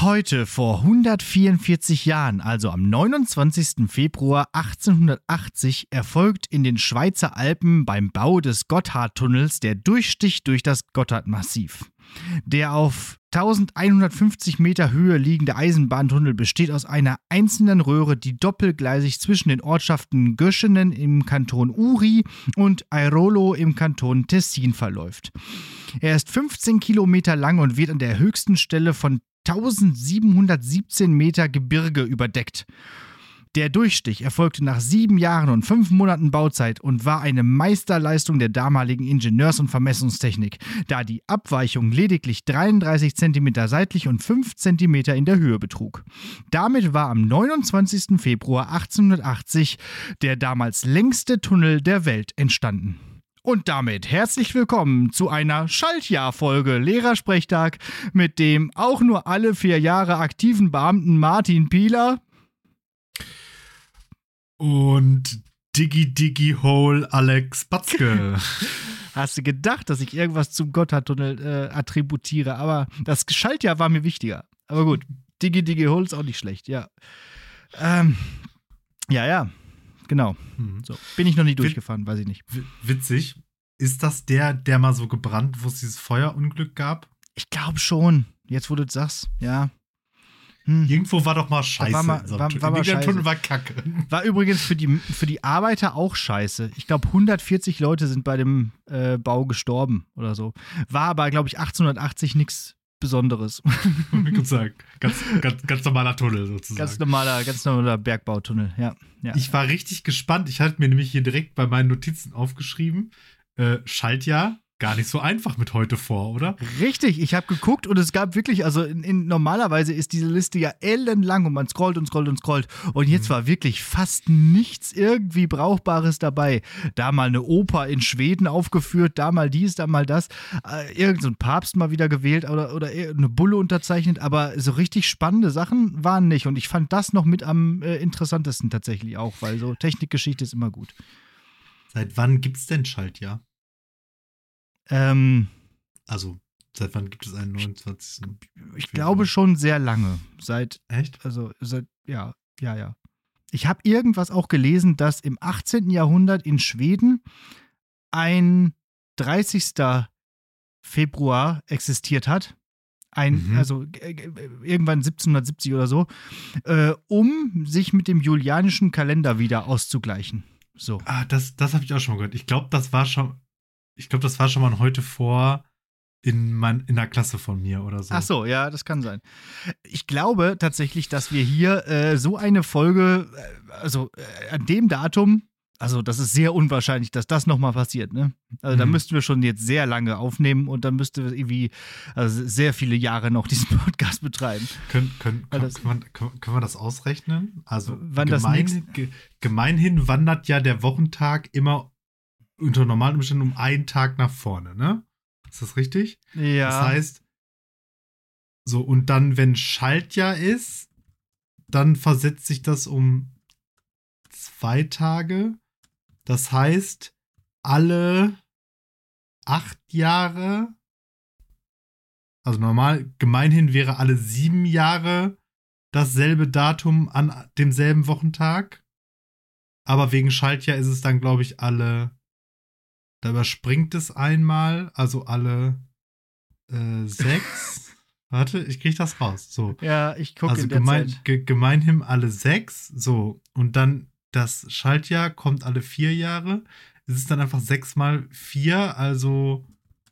Heute vor 144 Jahren, also am 29. Februar 1880, erfolgt in den Schweizer Alpen beim Bau des Gotthardtunnels der Durchstich durch das Gotthardmassiv. Der auf 1150 Meter Höhe liegende Eisenbahntunnel besteht aus einer einzelnen Röhre, die doppelgleisig zwischen den Ortschaften Göschenen im Kanton Uri und Airolo im Kanton Tessin verläuft. Er ist 15 Kilometer lang und wird an der höchsten Stelle von 1717 Meter Gebirge überdeckt. Der Durchstich erfolgte nach 7 Jahren und 5 Monaten Bauzeit und war eine Meisterleistung der damaligen Ingenieurs- und Vermessungstechnik, da die Abweichung lediglich 33 cm seitlich und 5 cm in der Höhe betrug. Damit war am 29. Februar 1880 der damals längste Tunnel der Welt entstanden. Und damit herzlich willkommen zu einer Schaltjahrfolge Lehrersprechtag mit dem auch nur alle 4 Jahre aktiven Beamten Martin Pieler und Diggy Alex Batzke. Hast du gedacht, dass ich irgendwas zum Gotthardtunnel attributiere, aber das Schaltjahr war mir wichtiger. Aber gut, Diggy Hole ist auch nicht schlecht, ja. Ja. Genau. So. Bin ich noch nie durchgefahren, weiß ich nicht. Witzig. Ist das der mal so gebrannt, wo es dieses Feuerunglück gab? Ich glaube schon. Jetzt, wo du das sagst, ja. Irgendwo war doch mal Scheiße. War mal der Scheiße. Tunnel war kacke. War übrigens für die Arbeiter auch scheiße. Ich glaube, 140 Leute sind bei dem Bau gestorben oder so. War aber, glaube ich, 1880 nichts Besonderes. Wie gesagt, ganz normaler Tunnel sozusagen. Ganz normaler Bergbautunnel, ja. Ich war richtig gespannt. Ich hatte mir nämlich hier direkt bei meinen Notizen aufgeschrieben, Schaltjahr, gar nicht so einfach mit heute vor, oder? Richtig, ich habe geguckt und es gab wirklich, also normalerweise ist diese Liste ja ellenlang und man scrollt und scrollt und scrollt und jetzt war wirklich fast nichts irgendwie Brauchbares dabei. Da mal eine Oper in Schweden aufgeführt, da mal dies, da mal das, irgend so ein Papst mal wieder gewählt oder eine Bulle unterzeichnet, aber so richtig spannende Sachen waren nicht und ich fand das noch mit am interessantesten tatsächlich auch, weil so Technikgeschichte ist immer gut. Seit wann gibt's denn Schaltjahr? Also, seit wann gibt es einen 29.? Ich glaube schon sehr lange. Echt? Ja. Ich habe irgendwas auch gelesen, dass im 18. Jahrhundert in Schweden ein 30. Februar existiert hat. Also irgendwann 1770 oder so, um sich mit dem julianischen Kalender wieder auszugleichen. So. Das habe ich auch schon mal gehört. Ich glaube, das war schon mal heute vor in der Klasse von mir oder so. Ach so, ja, das kann sein. Ich glaube tatsächlich, dass wir hier so eine Folge, an dem Datum, also das ist sehr unwahrscheinlich, dass das nochmal passiert, ne? Also da müssten wir schon jetzt sehr lange aufnehmen und dann müsste wir irgendwie sehr viele Jahre noch diesen Podcast betreiben. Können wir das ausrechnen? Also gemeinhin wandert ja der Wochentag immer unter normalen Umständen um einen Tag nach vorne, ne? Ist das richtig? Ja. Das heißt, so, und dann, wenn Schaltjahr ist, dann versetzt sich das um 2 Tage. Das heißt, alle 8 Jahre, also gemeinhin wäre alle 7 Jahre dasselbe Datum an demselben Wochentag. Aber wegen Schaltjahr ist es dann, glaube ich, da überspringt es einmal, also alle 6. Warte, ich kriege das raus. So. Ja, ich gucke also in der Zeit. Gemeinhin alle 6. So. Und dann das Schaltjahr kommt alle 4 Jahre. Es ist dann einfach 6 mal 4, also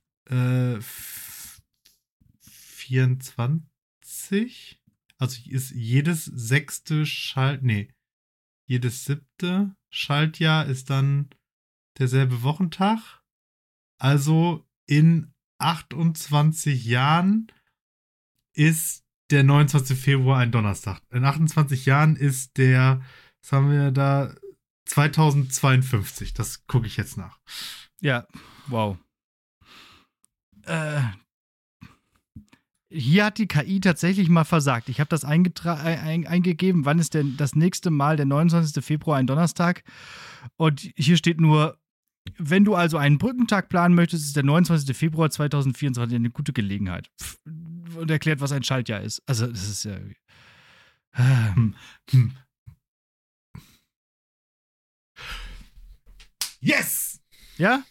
24. Also ist jedes 7. Schaltjahr ist dann derselbe Wochentag. Also in 28 Jahren ist der 29. Februar ein Donnerstag. In 28 Jahren ist was haben wir da, 2052. Das gucke ich jetzt nach. Ja, wow. Hier hat die KI tatsächlich mal versagt. Ich habe das eingegeben, wann ist denn das nächste Mal der 29. Februar ein Donnerstag? Und hier steht nur Wenn du also einen Brückentag planen möchtest, ist der 29. Februar 2024 eine gute Gelegenheit. Und erklärt, was ein Schaltjahr ist. Also, das ist ja. Yes! Ja?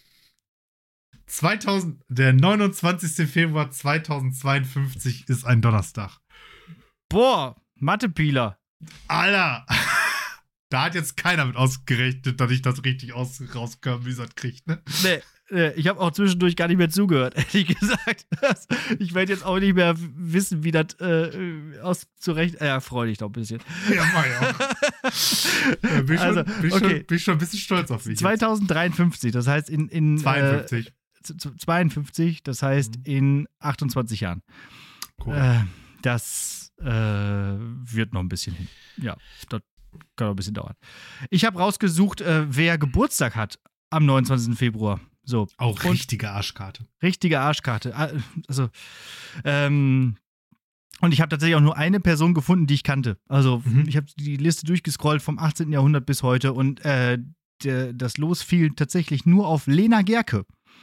Der 29. Februar 2052 ist ein Donnerstag. Boah, Mathepieler. Alter! Da hat jetzt keiner mit ausgerechnet, dass ich das richtig rauskörnwieselt kriege, ne? Nee, ich habe auch zwischendurch gar nicht mehr zugehört, ehrlich gesagt. Ich werde jetzt auch nicht mehr wissen, wie das auszurecht. Ja, freu dich doch ein bisschen. Ja, mach ich auch. Bin schon ein bisschen stolz auf mich. 2053, das heißt in 52. 52, das heißt in 28 Jahren. Cool. Das wird noch ein bisschen hin. Ja, das kann noch ein bisschen dauern. Ich habe rausgesucht, wer Geburtstag hat am 29. Februar. So. Auch richtige Arschkarte. Richtige Arschkarte. Also, und ich habe tatsächlich auch nur eine Person gefunden, die ich kannte. Also, ich habe die Liste durchgescrollt vom 18. Jahrhundert bis heute und das Los fiel tatsächlich nur auf Lena Gerke.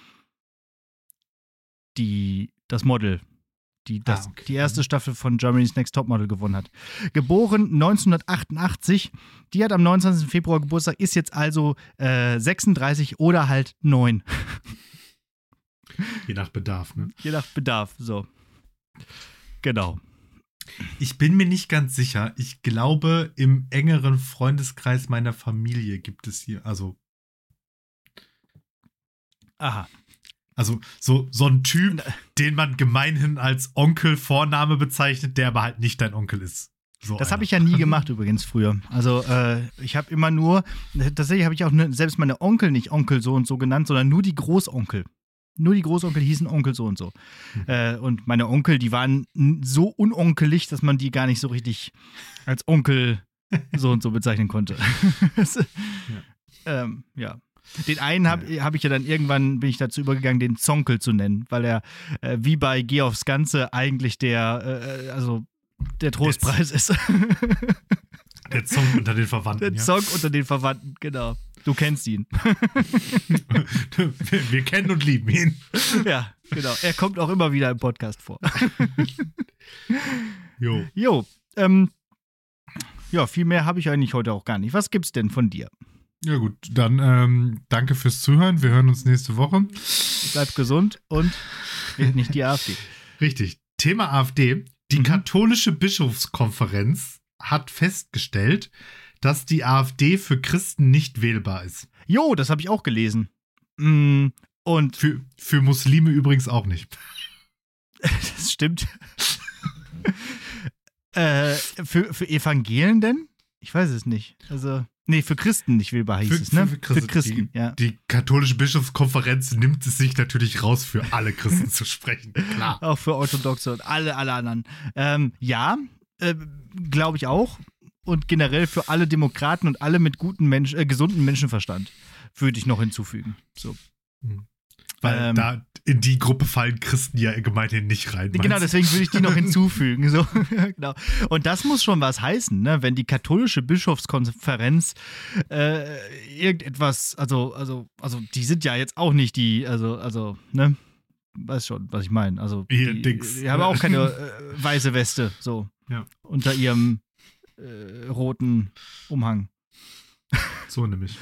Das Model, die erste Staffel von Germany's Next Topmodel gewonnen hat. Geboren 1988, die hat am 29. Februar Geburtstag, ist jetzt also 36 oder halt 9. Je nach Bedarf, ne? Je nach Bedarf, so. Genau. Ich bin mir nicht ganz sicher. Ich glaube, im engeren Freundeskreis meiner Familie gibt es hier, Aha. Also so ein Typ, den man gemeinhin als Onkel Vorname bezeichnet, der aber halt nicht dein Onkel ist. So das habe ich ja nie gemacht übrigens früher. Also ich habe immer nur, tatsächlich habe ich auch selbst meine Onkel nicht Onkel so und so genannt, sondern nur die Großonkel. Nur die Großonkel hießen Onkel so und so. Und meine Onkel, die waren so unonkelig, dass man die gar nicht so richtig als Onkel so und so bezeichnen konnte. Ja. Den einen hab ich ja dann irgendwann, bin ich dazu übergegangen, den Zonkel zu nennen, weil er wie bei Geh aufs Ganze eigentlich der Trostpreis ist. Der Zong unter den Verwandten. Der Zong unter den Verwandten, genau. Du kennst ihn. Wir kennen und lieben ihn. Ja, genau. Er kommt auch immer wieder im Podcast vor. Jo. Ja, viel mehr habe ich eigentlich heute auch gar nicht. Was gibt's denn von dir? Ja gut, dann danke fürs Zuhören. Wir hören uns nächste Woche. Bleibt gesund und wählt nicht die AfD. Richtig. Thema AfD. Die katholische Bischofskonferenz hat festgestellt, dass die AfD für Christen nicht wählbar ist. Jo, das habe ich auch gelesen. Und für Muslime übrigens auch nicht. Das stimmt. Für Evangelien denn? Ich weiß es nicht. Also, nee, für Christen nicht wählbar hieß es, ne? Für Christen, ja. Die katholische Bischofskonferenz nimmt es sich natürlich raus, für alle Christen zu sprechen. Klar. Auch für Orthodoxe und alle anderen. Glaube ich auch. Und generell für alle Demokraten und alle mit gesunden Menschenverstand würde ich noch hinzufügen. So. Weil da in die Gruppe fallen Christen ja gemeinhin nicht rein. Genau, deswegen würde ich die noch hinzufügen. So. Genau. Und das muss schon was heißen, ne? Wenn die katholische Bischofskonferenz irgendetwas, also die sind ja jetzt auch nicht die, ne? Weiß schon, was ich meine. Also die haben auch keine weiße Weste, so. Ja. Unter ihrem roten Umhang. So nämlich.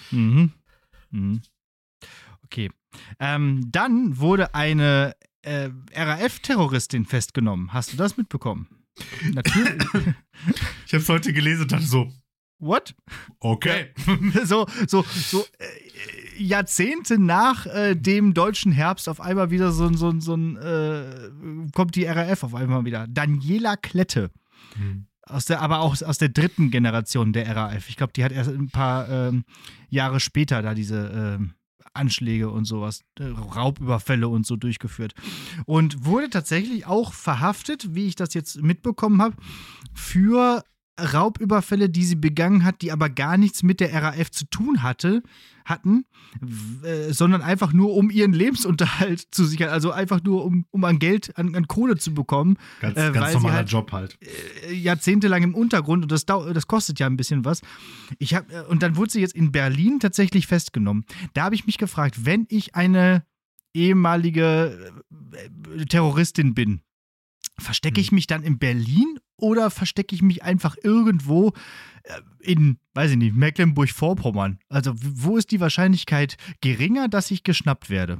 Okay. Dann wurde eine RAF-Terroristin festgenommen. Hast du das mitbekommen? Natürlich. Ich habe es heute gelesen und dachte so, what? Okay. So Jahrzehnte nach dem deutschen Herbst auf einmal wieder kommt die RAF auf einmal wieder. Daniela Klette. Aber auch aus der dritten Generation der RAF. Ich glaube, die hat erst ein paar Jahre später da diese Anschläge und sowas, Raubüberfälle und so durchgeführt. Und wurde tatsächlich auch verhaftet, wie ich das jetzt mitbekommen habe, für Raubüberfälle, die sie begangen hat, die aber gar nichts mit der RAF zu tun hatten, sondern einfach nur, um ihren Lebensunterhalt zu sichern. Also einfach nur, um an Geld, an Kohle zu bekommen. Ganz weil normaler sie halt, Job halt. Jahrzehntelang im Untergrund und das kostet ja ein bisschen was. Und dann wurde sie jetzt in Berlin tatsächlich festgenommen. Da habe ich mich gefragt, wenn ich eine ehemalige Terroristin bin, verstecke ich mich dann in Berlin oder verstecke ich mich einfach irgendwo in, weiß ich nicht, Mecklenburg-Vorpommern? Also, wo ist die Wahrscheinlichkeit geringer, dass ich geschnappt werde?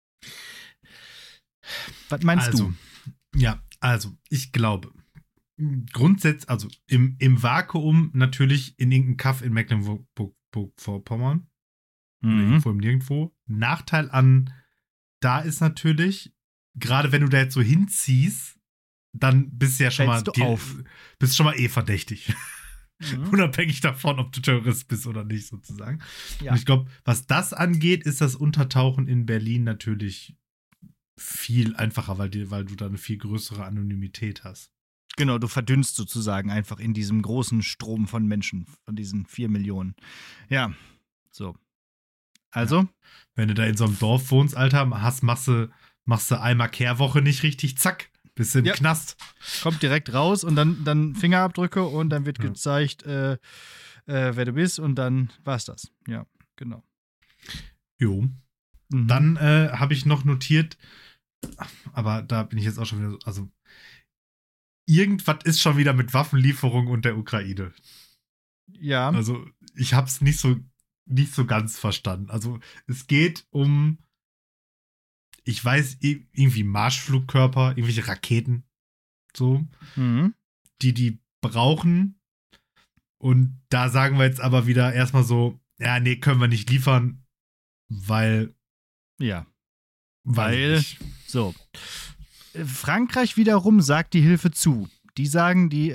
Was meinst du? Ja, also, ich glaube, grundsätzlich, also im Vakuum natürlich in irgendeinem Kaff in Mecklenburg-Vorpommern. Oder irgendwo im Nirgendwo. Nachteil an da ist natürlich, gerade wenn du da jetzt so hinziehst, dann bist du ja schon bist schon mal verdächtig. Unabhängig davon, ob du Terrorist bist oder nicht, sozusagen. Ja. Und ich glaube, was das angeht, ist das Untertauchen in Berlin natürlich viel einfacher, weil du da eine viel größere Anonymität hast. Genau, du verdünnst sozusagen einfach in diesem großen Strom von Menschen, von diesen 4 Millionen. Ja, so. Also? Ja. Wenn du da in so einem Dorf wohnst, Alter, machst du einmal Kehrwoche nicht richtig, zack, bist du im Knast. Kommt direkt raus und dann Fingerabdrücke und dann wird gezeigt, wer du bist und dann war's das. Ja, genau. Jo. Dann habe ich noch notiert, aber da bin ich jetzt auch schon wieder so, also irgendwas ist schon wieder mit Waffenlieferung und der Ukraine. Ja. Also ich hab's nicht so ganz verstanden. Also es geht um, ich weiß, irgendwie Marschflugkörper, irgendwelche Raketen, so, die brauchen. Und da sagen wir jetzt aber wieder erstmal so, ja, nee, können wir nicht liefern, weil. Ja. Weil, so. Frankreich wiederum sagt die Hilfe zu. Die sagen, die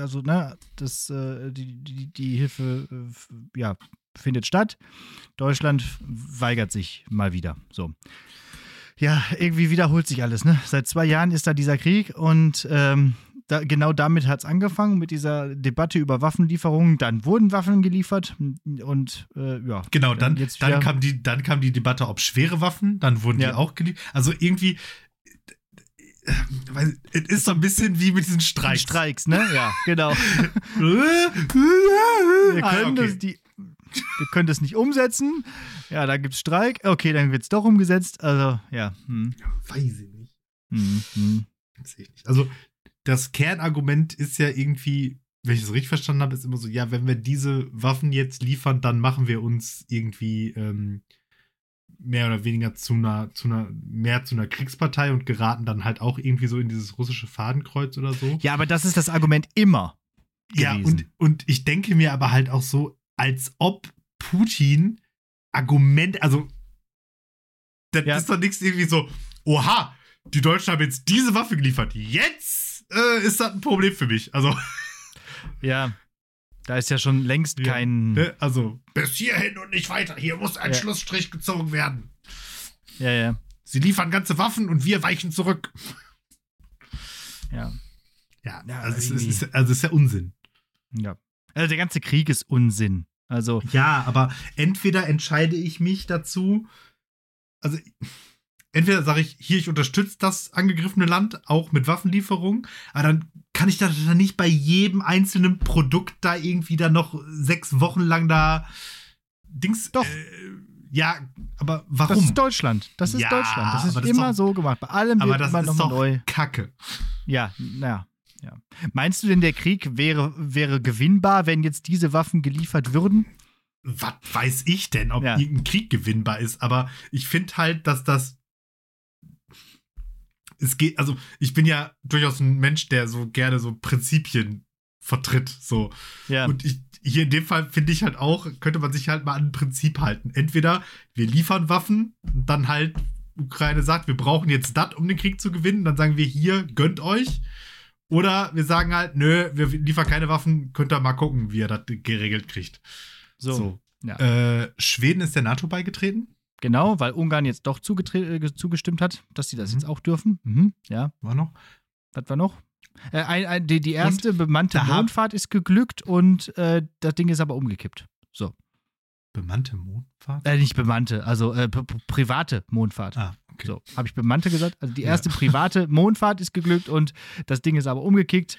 Hilfe, findet statt. Deutschland weigert sich mal wieder. So. Ja, irgendwie wiederholt sich alles, ne? Seit 2 Jahren ist da dieser Krieg und genau damit hat es angefangen, mit dieser Debatte über Waffenlieferungen. Dann wurden Waffen geliefert und ja. Genau, dann kam die Debatte, ob schwere Waffen, dann wurden die auch geliefert. Also irgendwie, es ist so ein bisschen wie mit diesen Streiks. Streiks, ne? Ja, genau. Wir können das nicht umsetzen. Ja, da gibt's Streik. Okay, dann wird's doch umgesetzt. Also, ja. Weiß ich nicht. Weiß ich nicht. Also, das Kernargument ist ja irgendwie, wenn ich das richtig verstanden habe, ist immer so, ja, wenn wir diese Waffen jetzt liefern, dann machen wir uns irgendwie mehr oder weniger zu einer Kriegspartei und geraten dann halt auch irgendwie so in dieses russische Fadenkreuz oder so. Ja, aber das ist das Argument immer gewesen. Ja, und ich denke mir aber halt auch so, als ob Putin also das ist doch nichts irgendwie so, oha, die Deutschen haben jetzt diese Waffe geliefert, jetzt ist das ein Problem für mich. Also ja, da ist ja schon längst kein... Also, bis hierhin und nicht weiter. Hier muss ein Schlussstrich gezogen werden. Ja. Sie liefern ganze Waffen und wir weichen zurück. Ja. Ja, also es ist ja Unsinn. Ja. Also der ganze Krieg ist Unsinn. Also ja, aber entweder entscheide ich mich dazu, also entweder sage ich, hier, ich unterstütze das angegriffene Land, auch mit Waffenlieferungen, aber dann kann ich da nicht bei jedem einzelnen Produkt da irgendwie dann noch 6 Wochen lang da Dings. Doch. Ja, aber warum? Das ist Deutschland. Das ist Deutschland. Das ist immer so gemacht. Bei allem wird immer noch neu. Kacke. Ja, naja. Ja. Meinst du denn, der Krieg wäre gewinnbar, wenn jetzt diese Waffen geliefert würden? Was weiß ich denn, ob irgendein Krieg gewinnbar ist? Aber ich finde halt, dass das es geht, also ich bin ja durchaus ein Mensch, der so gerne so Prinzipien vertritt, so. Ja. Und hier in dem Fall finde ich halt auch, könnte man sich halt mal an ein Prinzip halten. Entweder wir liefern Waffen und dann halt Ukraine sagt, wir brauchen jetzt das, um den Krieg zu gewinnen, dann sagen wir hier, gönnt euch. Oder wir sagen halt, nö, wir liefern keine Waffen, könnt ihr mal gucken, wie ihr das geregelt kriegt. So. Ja. Schweden ist der NATO beigetreten? Genau, weil Ungarn jetzt doch zugestimmt hat, dass sie das jetzt auch dürfen. Ja. War noch? Was war noch? Die erste bemannte Mondfahrt ist geglückt und das Ding ist aber umgekippt. So. Bemannte Mondfahrt? Nicht bemannte, also private Mondfahrt. Okay. So, habe ich bemannte gesagt? Also die erste private Mondfahrt ist geglückt und das Ding ist aber umgekickt.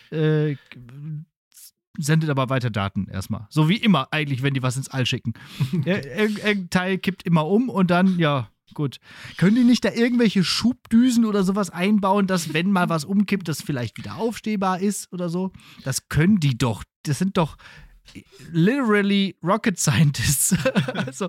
Sendet aber weiter Daten erstmal. So wie immer eigentlich, wenn die was ins All schicken. Irgendein Teil kippt immer um und dann, ja, gut. Können die nicht da irgendwelche Schubdüsen oder sowas einbauen, dass, wenn mal was umkippt, das vielleicht wieder aufstehbar ist oder so? Das können die doch. Das sind doch literally Rocket Scientists. Also.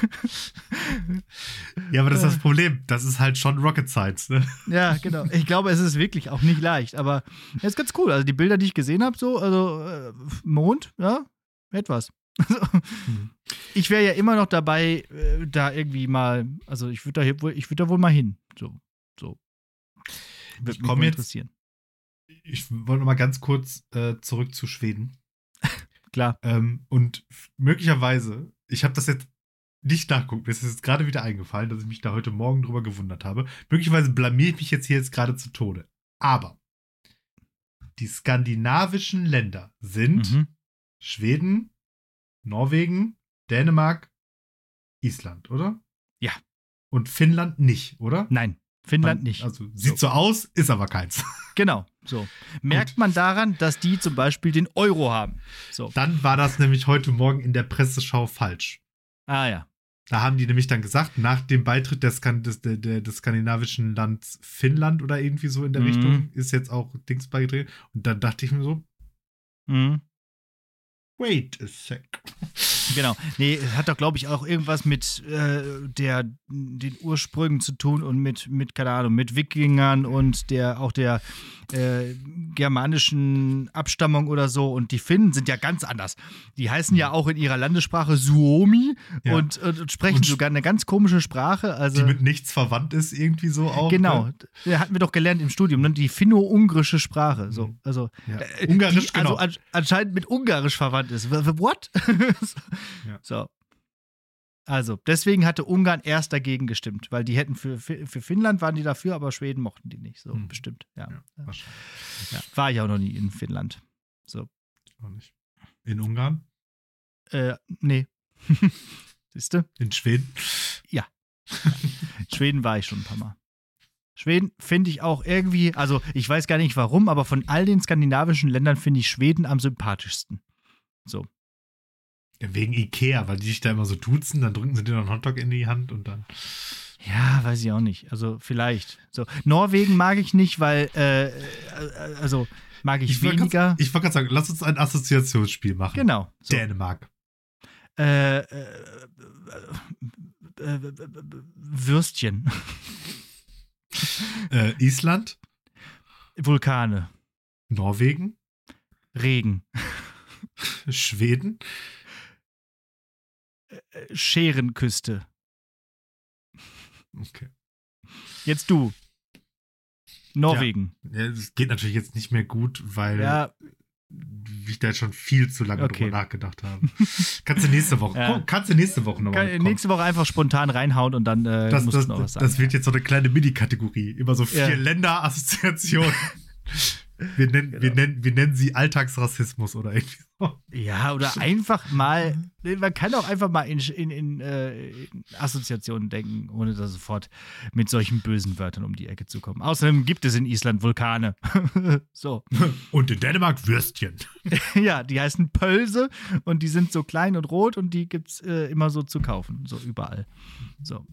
Ja, aber das ist das Problem. Das ist halt schon Rocket Science, ne? Ja, genau. Ich glaube, es ist wirklich auch nicht leicht, aber es ist ganz cool. Also die Bilder, die ich gesehen habe, so, also Mond, ja, etwas. Ich wäre ja immer noch dabei, da irgendwie mal, also ich würde da wohl mal hin. So. Ich komme jetzt. Ich wollte noch mal ganz kurz zurück zu Schweden. Klar. Und möglicherweise, ich habe das jetzt nicht nachgeguckt, mir ist jetzt gerade wieder eingefallen, dass ich mich da heute Morgen drüber gewundert habe. Möglicherweise blamier ich mich jetzt gerade zu Tode. Aber die skandinavischen Länder sind Schweden, Norwegen, Dänemark, Island, oder? Ja. Und Finnland nicht, oder? Nein. Finnland nicht. Also sieht so aus, ist aber keins. Genau, so. Merkt man daran, dass die zum Beispiel den Euro haben. So. Dann war das nämlich heute Morgen in der Presseschau falsch. Ah ja. Da haben die nämlich dann gesagt, nach dem Beitritt des skandinavischen Landes Finnland oder irgendwie so in der Richtung, ist jetzt auch Dings beigetreten. Und dann dachte ich mir so, wait a sec. Genau. Nee, hat doch, glaube ich, auch irgendwas mit den Ursprüngen zu tun und mit, keine Ahnung, mit Wikingern und auch der germanischen Abstammung oder so. Und die Finnen sind ja ganz anders. Die heißen ja auch in ihrer Landessprache Suomi und sprechen sogar eine ganz komische Sprache. Also, die mit nichts verwandt ist, irgendwie so auch. Genau. Ne? Hatten wir doch gelernt im Studium, ne? Die finno-ungrische Sprache. So. Also, Ungarisch, die also anscheinend mit Ungarisch verwandt ist. What? So. Also, deswegen hatte Ungarn erst dagegen gestimmt, weil die hätten für Finnland waren die dafür, aber Schweden mochten die nicht. So, bestimmt. Ja. Wahrscheinlich. Ja. War ich auch noch nie in Finnland. So. Auch nicht. In Ungarn? Nee. Siehst du? In Schweden? Ja. In Schweden war ich schon ein paar Mal. Schweden finde ich auch irgendwie, also ich weiß gar nicht warum, aber von all den skandinavischen Ländern finde ich Schweden am sympathischsten. So. Ja, wegen Ikea, weil die sich da immer so duzen, dann drücken sie dir noch einen Hotdog in die Hand und dann. Ja, weiß ich auch nicht. Also vielleicht. So. Norwegen mag ich nicht, weil, also mag ich weniger. Ich wollte gerade sagen, lass uns ein Assoziationsspiel machen. Genau. So. Dänemark. Würstchen. Island. Vulkane. Norwegen. Regen. Schweden. Scherenküste. Okay. Jetzt du. Norwegen. Ja, das geht natürlich jetzt nicht mehr gut, weil ich da jetzt schon viel zu lange drüber nachgedacht habe. Kannst du nächste Woche nochmal nächste Woche einfach spontan reinhauen und dann musst du noch was sagen. Das wird jetzt so eine kleine Mini-Kategorie. Immer so 4 Länder-Assoziationen. Wir nennen sie Alltagsrassismus oder irgendwie so. Ja, oder einfach mal, man kann auch einfach mal in Assoziationen denken, ohne da sofort mit solchen bösen Wörtern um die Ecke zu kommen. Außerdem gibt es in Island Vulkane. So. Und in Dänemark Würstchen. Ja, die heißen Pölse und die sind so klein und rot und die gibt's immer so zu kaufen, so überall. So.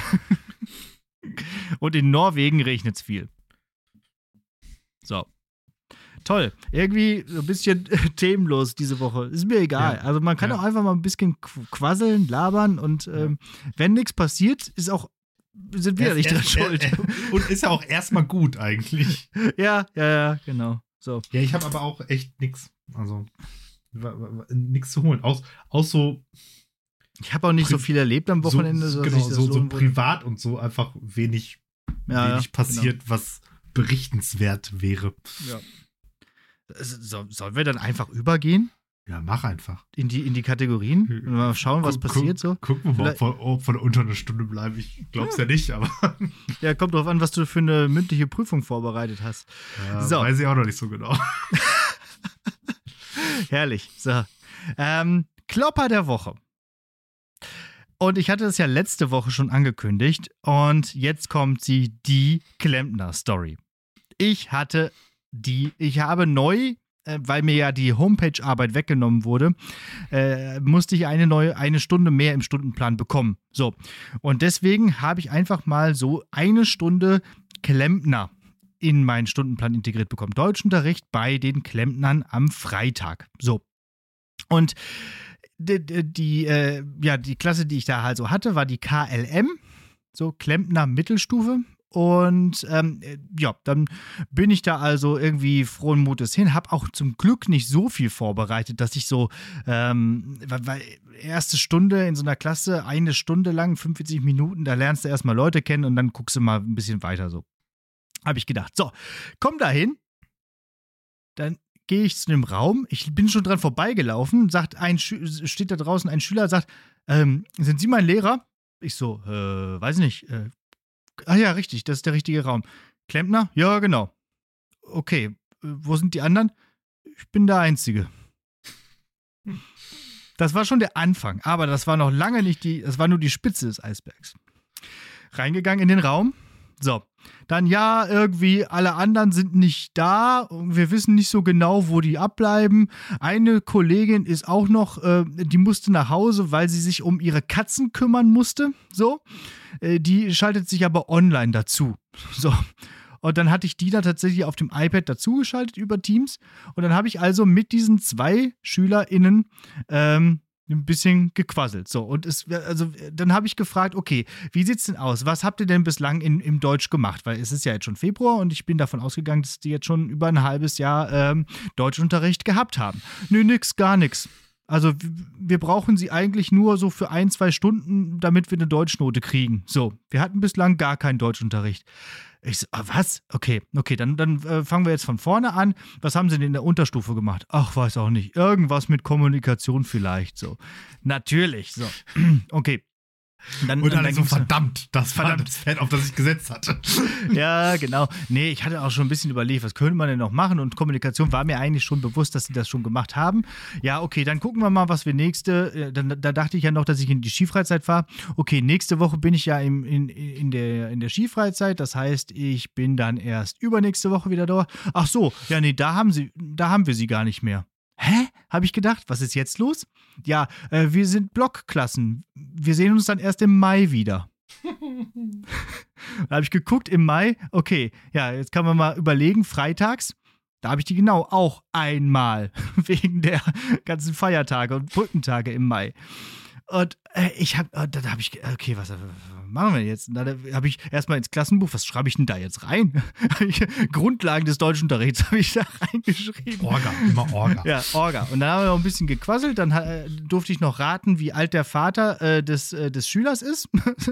Und in Norwegen regnet's viel. So. Toll. Irgendwie so ein bisschen themenlos diese Woche. Ist mir egal. Also man kann auch einfach mal ein bisschen quasseln, labern und wenn nichts passiert, sind wir nicht dran schuld. Und ist ja auch erstmal gut eigentlich. Ja, genau. So. Ja, ich habe aber auch echt nichts. Also nichts zu holen. Aus so. Ich habe auch nicht so viel erlebt am Wochenende. So privat und so einfach wenig passiert, was berichtenswert wäre. Ja. Sollen wir dann einfach übergehen? Ja, mach einfach. In die Kategorien? Und mal schauen, was passiert so. Gucken wir mal, ob wir unter einer Stunde bleiben. Ich glaub's ja nicht, aber. Ja, kommt drauf an, was du für eine mündliche Prüfung vorbereitet hast. Ja, so. Weiß ich auch noch nicht so genau. Herrlich. So. Klopper der Woche. Und ich hatte es ja letzte Woche schon angekündigt. Und jetzt kommt die Klempner-Story. Ich habe neu, weil mir ja die Homepage-Arbeit weggenommen wurde, musste ich eine Stunde mehr im Stundenplan bekommen. So. Und deswegen habe ich einfach mal so eine Stunde Klempner in meinen Stundenplan integriert bekommen. Deutschunterricht bei den Klempnern am Freitag. So. Und die Klasse, die ich da halt so hatte, war die KLM, so Klempner Mittelstufe. Und dann bin ich da also irgendwie frohen Mutes hin. Hab auch zum Glück nicht so viel vorbereitet, dass ich so, weil erste Stunde in so einer Klasse, eine Stunde lang, 45 Minuten, da lernst du erstmal Leute kennen und dann guckst du mal ein bisschen weiter so. Habe ich gedacht. So, komm da hin. Dann gehe ich zu dem Raum. Ich bin schon dran vorbeigelaufen. Steht da draußen ein Schüler, sagt, sind Sie mein Lehrer? Ich so, weiß nicht. Ja, richtig, das ist der richtige Raum. Klempner? Ja, genau. Okay, wo sind die anderen? Ich bin der Einzige. Das war schon der Anfang, aber das war noch lange nicht das war nur die Spitze des Eisbergs. Reingegangen in den Raum. So, dann ja, irgendwie alle anderen sind nicht da. Wir wissen nicht so genau, wo die abbleiben. Eine Kollegin ist auch noch, die musste nach Hause, weil sie sich um ihre Katzen kümmern musste. So, die schaltet sich aber online dazu. So, und dann hatte ich die da tatsächlich auf dem iPad dazugeschaltet über Teams. Und dann habe ich also mit diesen 2 SchülerInnen ein bisschen gequasselt. So, und dann habe ich gefragt, okay, wie sieht's denn aus? Was habt ihr denn bislang im Deutsch gemacht? Weil es ist ja jetzt schon Februar und ich bin davon ausgegangen, dass die jetzt schon über ein halbes Jahr Deutschunterricht gehabt haben. Nö, gar nix. Also wir brauchen sie eigentlich nur so für 1-2 Stunden, damit wir eine Deutschnote kriegen. So, wir hatten bislang gar keinen Deutschunterricht. Ich so, was? Okay, dann fangen wir jetzt von vorne an. Was haben sie denn in der Unterstufe gemacht? Ach, weiß auch nicht. Irgendwas mit Kommunikation vielleicht, so. Natürlich, so. Okay. Und dann so, verdammt, das war das Feld, auf das ich gesetzt hatte. Ja, genau. Nee, ich hatte auch schon ein bisschen überlegt, was könnte man denn noch machen? Und Kommunikation war mir eigentlich schon bewusst, dass sie das schon gemacht haben. Ja, okay, dann gucken wir mal, was wir da dachte ich ja noch, dass ich in die Skifreizeit fahre. Okay, nächste Woche bin ich ja in der Skifreizeit. Das heißt, ich bin dann erst übernächste Woche wieder da. Ach so, ja, nee, da haben wir sie gar nicht mehr. Hä? Habe ich gedacht, was ist jetzt los? Ja, wir sind Blockklassen. Wir sehen uns dann erst im Mai wieder. Da habe ich geguckt, im Mai, okay, ja, jetzt kann man mal überlegen, freitags, da habe ich die genau auch einmal, wegen der ganzen Feiertage und Brückentage im Mai. Und da habe ich, okay, was machen wir jetzt? Und da habe ich erstmal ins Klassenbuch, was schreibe ich denn da jetzt rein? Grundlagen des Deutschunterrichts habe ich da reingeschrieben. Orga, immer Orga. Ja, Orga. Und dann haben wir noch ein bisschen gequasselt, dann durfte ich noch raten, wie alt der Vater des Schülers ist.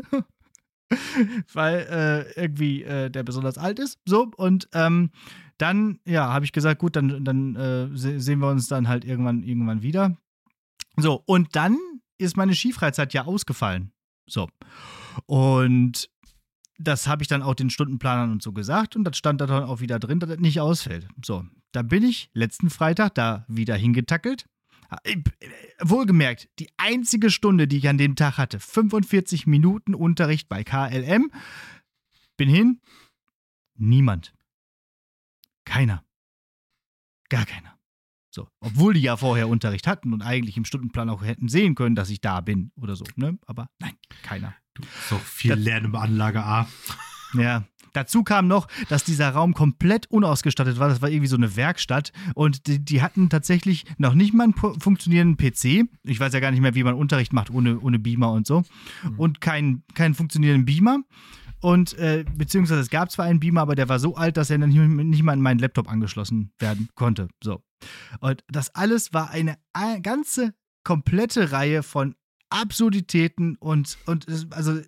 Weil irgendwie der besonders alt ist. So, und dann, ja, habe ich gesagt, gut, dann sehen wir uns dann halt irgendwann wieder. So, und dann ist meine Skifreizeit ja ausgefallen. So. Und das habe ich dann auch den Stundenplanern und so gesagt und das stand da dann auch wieder drin, dass das nicht ausfällt. So, da bin ich letzten Freitag da wieder hingetackelt. Wohlgemerkt, die einzige Stunde, die ich an dem Tag hatte, 45 Minuten Unterricht bei KLM. Bin hin, niemand. Keiner. Gar keiner. So, obwohl die ja vorher Unterricht hatten und eigentlich im Stundenplan auch hätten sehen können, dass ich da bin oder so, ne? Aber nein, keiner. Du hast doch viel Lernen im Anlage A. Ja, dazu kam noch, dass dieser Raum komplett unausgestattet war. Das war irgendwie so eine Werkstatt und die hatten tatsächlich noch nicht mal einen funktionierenden PC. Ich weiß ja gar nicht mehr, wie man Unterricht macht ohne Beamer und so. Und keinen funktionierenden Beamer. Und beziehungsweise es gab zwar einen Beamer, aber der war so alt, dass er dann nicht mal in meinen Laptop angeschlossen werden konnte. So. Und das alles war eine ganze komplette Reihe von Absurditäten und also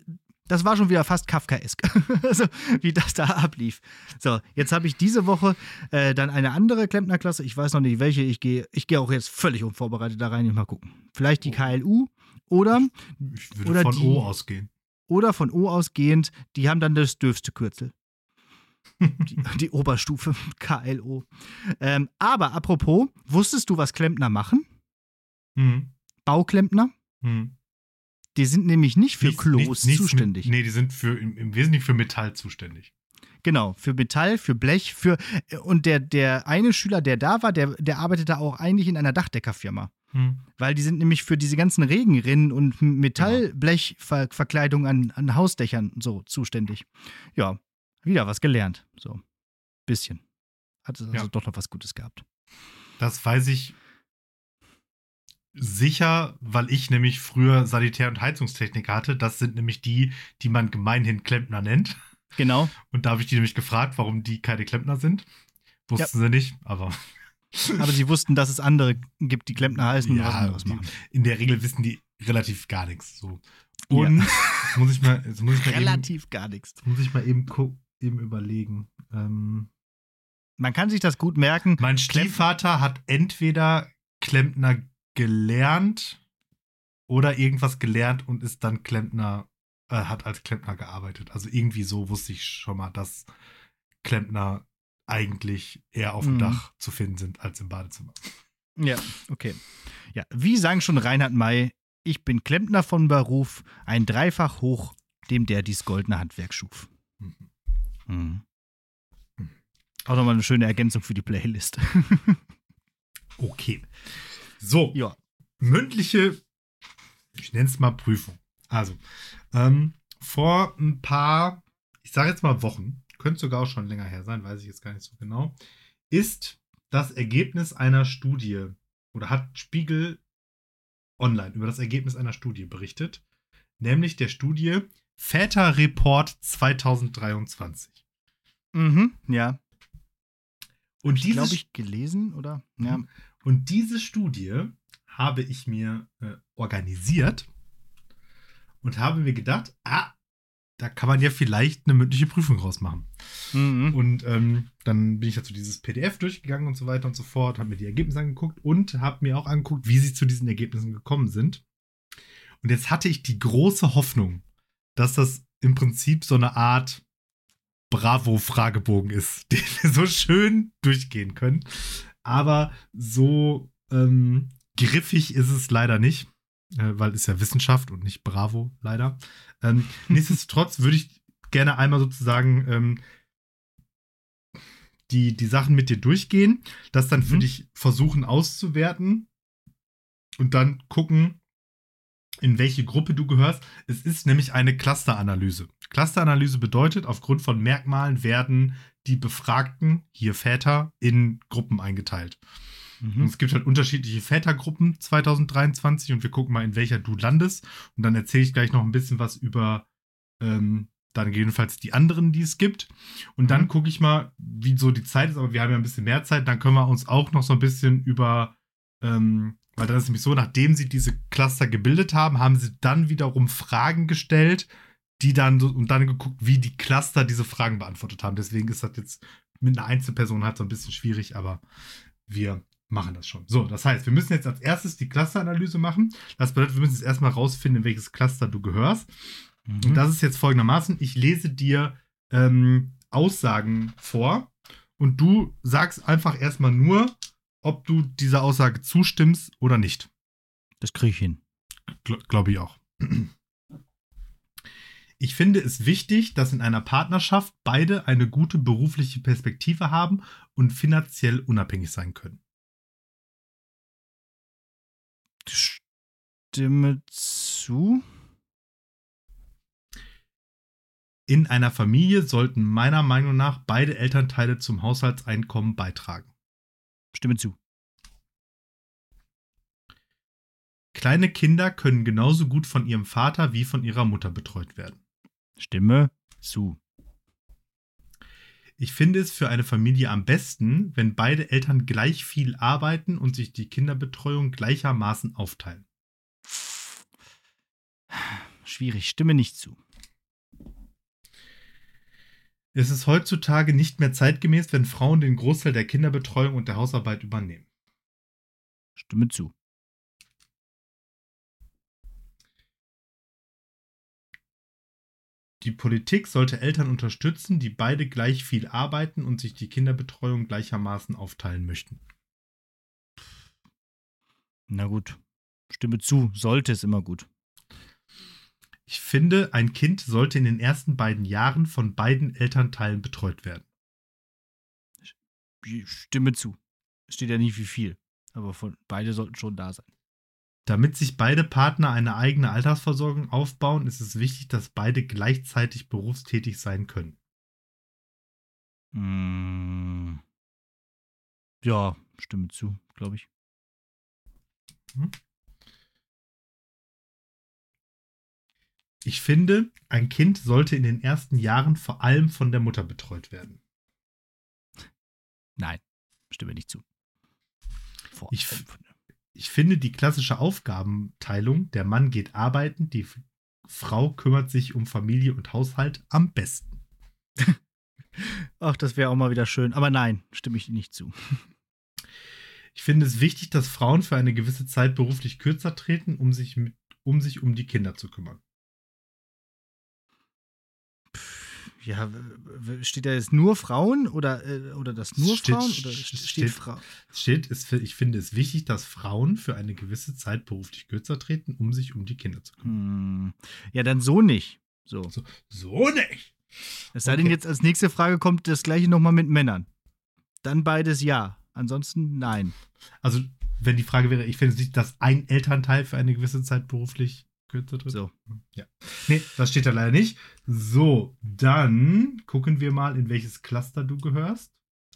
Das war schon wieder fast Kafkaesk, also, wie das da ablief. So, jetzt habe ich diese Woche dann eine andere Klempnerklasse. Ich weiß noch nicht, welche. Ich gehe auch jetzt völlig unvorbereitet da rein. Mal gucken. Vielleicht die KLU oder Ich würde oder von die- O ausgehen. oder von O ausgehend, die haben dann das dürfste Kürzel. Die Oberstufe, KLO. Aber apropos, wusstest du, was Klempner machen? Hm. Bauklempner? Hm. Die sind nämlich nicht für Klos nichts zuständig. Nee, die sind im Wesentlichen für Metall zuständig. Genau, für Metall, für Blech, und der eine Schüler, der da war, der arbeitete auch eigentlich in einer Dachdeckerfirma. Weil die sind nämlich für diese ganzen Regenrinnen und Metallblechverkleidung an Hausdächern so zuständig. Ja, wieder was gelernt. So, bisschen. Hat also Ja. doch noch was Gutes gehabt. Das weiß ich sicher, weil ich nämlich früher Sanitär- und Heizungstechniker hatte. Das sind nämlich die man gemeinhin Klempner nennt. Genau. Und da habe ich die nämlich gefragt, warum die keine Klempner sind. Wussten sie nicht, aber Aber sie wussten, dass es andere gibt, die Klempner heißen und was ja, anderes machen. in der Regel wissen die relativ gar nichts. So. Und jetzt muss ich mal Relativ gar nichts. Jetzt muss ich mal eben überlegen. Man kann sich das gut merken. Mein Stiefvater hat entweder Klempner gelernt oder irgendwas gelernt und ist dann Klempner, hat als Klempner gearbeitet. Also irgendwie so wusste ich schon mal, dass Klempner eigentlich eher auf dem Dach zu finden sind als im Badezimmer. Ja, okay. Ja, wie sang schon Reinhard May, ich bin Klempner von Beruf, ein Dreifach hoch, dem der dies goldene Handwerk schuf. Mhm. Auch nochmal eine schöne Ergänzung für die Playlist. Okay. So, Ja. mündliche, ich nenne es mal Prüfung. Also, vor ein paar, ich sage jetzt mal Wochen, könnte sogar auch schon länger her sein, weiß ich jetzt gar nicht so genau, ist das Ergebnis einer Studie oder hat Spiegel Online über das Ergebnis einer Studie berichtet, nämlich der Studie Väter-Report 2023. Ja. Und Ich glaube, ich gelesen, oder? Ja. Und diese Studie habe ich mir organisiert und habe mir gedacht, da kann man ja vielleicht eine mündliche Prüfung rausmachen. Und dann bin ich dazu dieses PDF durchgegangen und so weiter und so fort, habe mir die Ergebnisse angeguckt und habe mir auch angeguckt, wie sie zu diesen Ergebnissen gekommen sind. Und jetzt hatte ich die große Hoffnung, dass das im Prinzip so eine Art Bravo-Fragebogen ist, den wir so schön durchgehen können. Aber so griffig ist es leider nicht, weil es ja Wissenschaft und nicht Bravo, leider. Nichtsdestotrotz würde ich gerne einmal sozusagen die Sachen mit dir durchgehen, das dann für dich versuchen auszuwerten und dann gucken, in welche Gruppe du gehörst. Es ist nämlich eine Clusteranalyse. Clusteranalyse bedeutet, aufgrund von Merkmalen werden die Befragten, hier Väter, in Gruppen eingeteilt. Und es gibt halt unterschiedliche Vätergruppen 2023 und wir gucken mal, in welcher du landest. Und dann erzähle ich gleich noch ein bisschen was über dann jedenfalls die anderen, die es gibt. Und dann gucke ich mal, wie so die Zeit ist, aber wir haben ja ein bisschen mehr Zeit, dann können wir uns auch noch so ein bisschen über weil dann ist nämlich so, nachdem sie diese Cluster gebildet haben, haben sie dann wiederum Fragen gestellt, die dann und dann geguckt, wie die Cluster diese Fragen beantwortet haben. Deswegen ist das jetzt mit einer Einzelperson halt so ein bisschen schwierig, aber wir machen das schon. So, das heißt, wir müssen jetzt als erstes die Clusteranalyse machen. Das bedeutet, wir müssen jetzt erstmal rausfinden, in welches Cluster du gehörst. Und das ist jetzt folgendermaßen, ich lese dir Aussagen vor und du sagst einfach erstmal nur, ob du dieser Aussage zustimmst oder nicht. Das kriege ich hin. Glaube ich auch. Ich finde es wichtig, dass in einer Partnerschaft beide eine gute berufliche Perspektive haben und finanziell unabhängig sein können. Stimme zu. In einer Familie sollten meiner Meinung nach beide Elternteile zum Haushaltseinkommen beitragen. Stimme zu. Kleine Kinder können genauso gut von ihrem Vater wie von ihrer Mutter betreut werden. Stimme zu. Ich finde es für eine Familie am besten, wenn beide Eltern gleich viel arbeiten und sich die Kinderbetreuung gleichermaßen aufteilen. Schwierig. Stimme nicht zu. Es ist heutzutage nicht mehr zeitgemäß, wenn Frauen den Großteil der Kinderbetreuung und der Hausarbeit übernehmen. Stimme zu. Die Politik sollte Eltern unterstützen, die beide gleich viel arbeiten und sich die Kinderbetreuung gleichermaßen aufteilen möchten. Na gut. Stimme zu. Sollte es immer gut. Ich finde, ein Kind sollte in den ersten beiden Jahren von beiden Elternteilen betreut werden. Stimme zu. Steht ja nicht wie viel. Aber beide sollten schon da sein. Damit sich beide Partner eine eigene Altersversorgung aufbauen, ist es wichtig, dass beide gleichzeitig berufstätig sein können. Ja, stimme zu, glaube ich. Ich finde, ein Kind sollte in den ersten Jahren vor allem von der Mutter betreut werden. Nein, stimme nicht zu. Ich finde die klassische Aufgabenteilung, der Mann geht arbeiten, die Frau kümmert sich um Familie und Haushalt am besten. Ach, das wäre auch mal wieder schön. Aber nein, stimme ich nicht zu. Ich finde es wichtig, dass Frauen für eine gewisse Zeit beruflich kürzer treten, um sich um die Kinder zu kümmern. Ja, steht da jetzt nur Frauen oder das nur Frauen? Oder steht Frau? Ich finde es wichtig, dass Frauen für eine gewisse Zeit beruflich kürzer treten, um sich um die Kinder zu kümmern. Ja, dann so nicht. So nicht. Es sei denn, jetzt als nächste Frage kommt das gleiche nochmal mit Männern. Dann beides ja. Ansonsten nein. Also, wenn die Frage wäre, ich finde es wichtig, dass ein Elternteil für eine gewisse Zeit beruflich kürzer tritt. So. Ja. Nee, das steht da leider nicht. So, dann gucken wir mal, in welches Cluster du gehörst.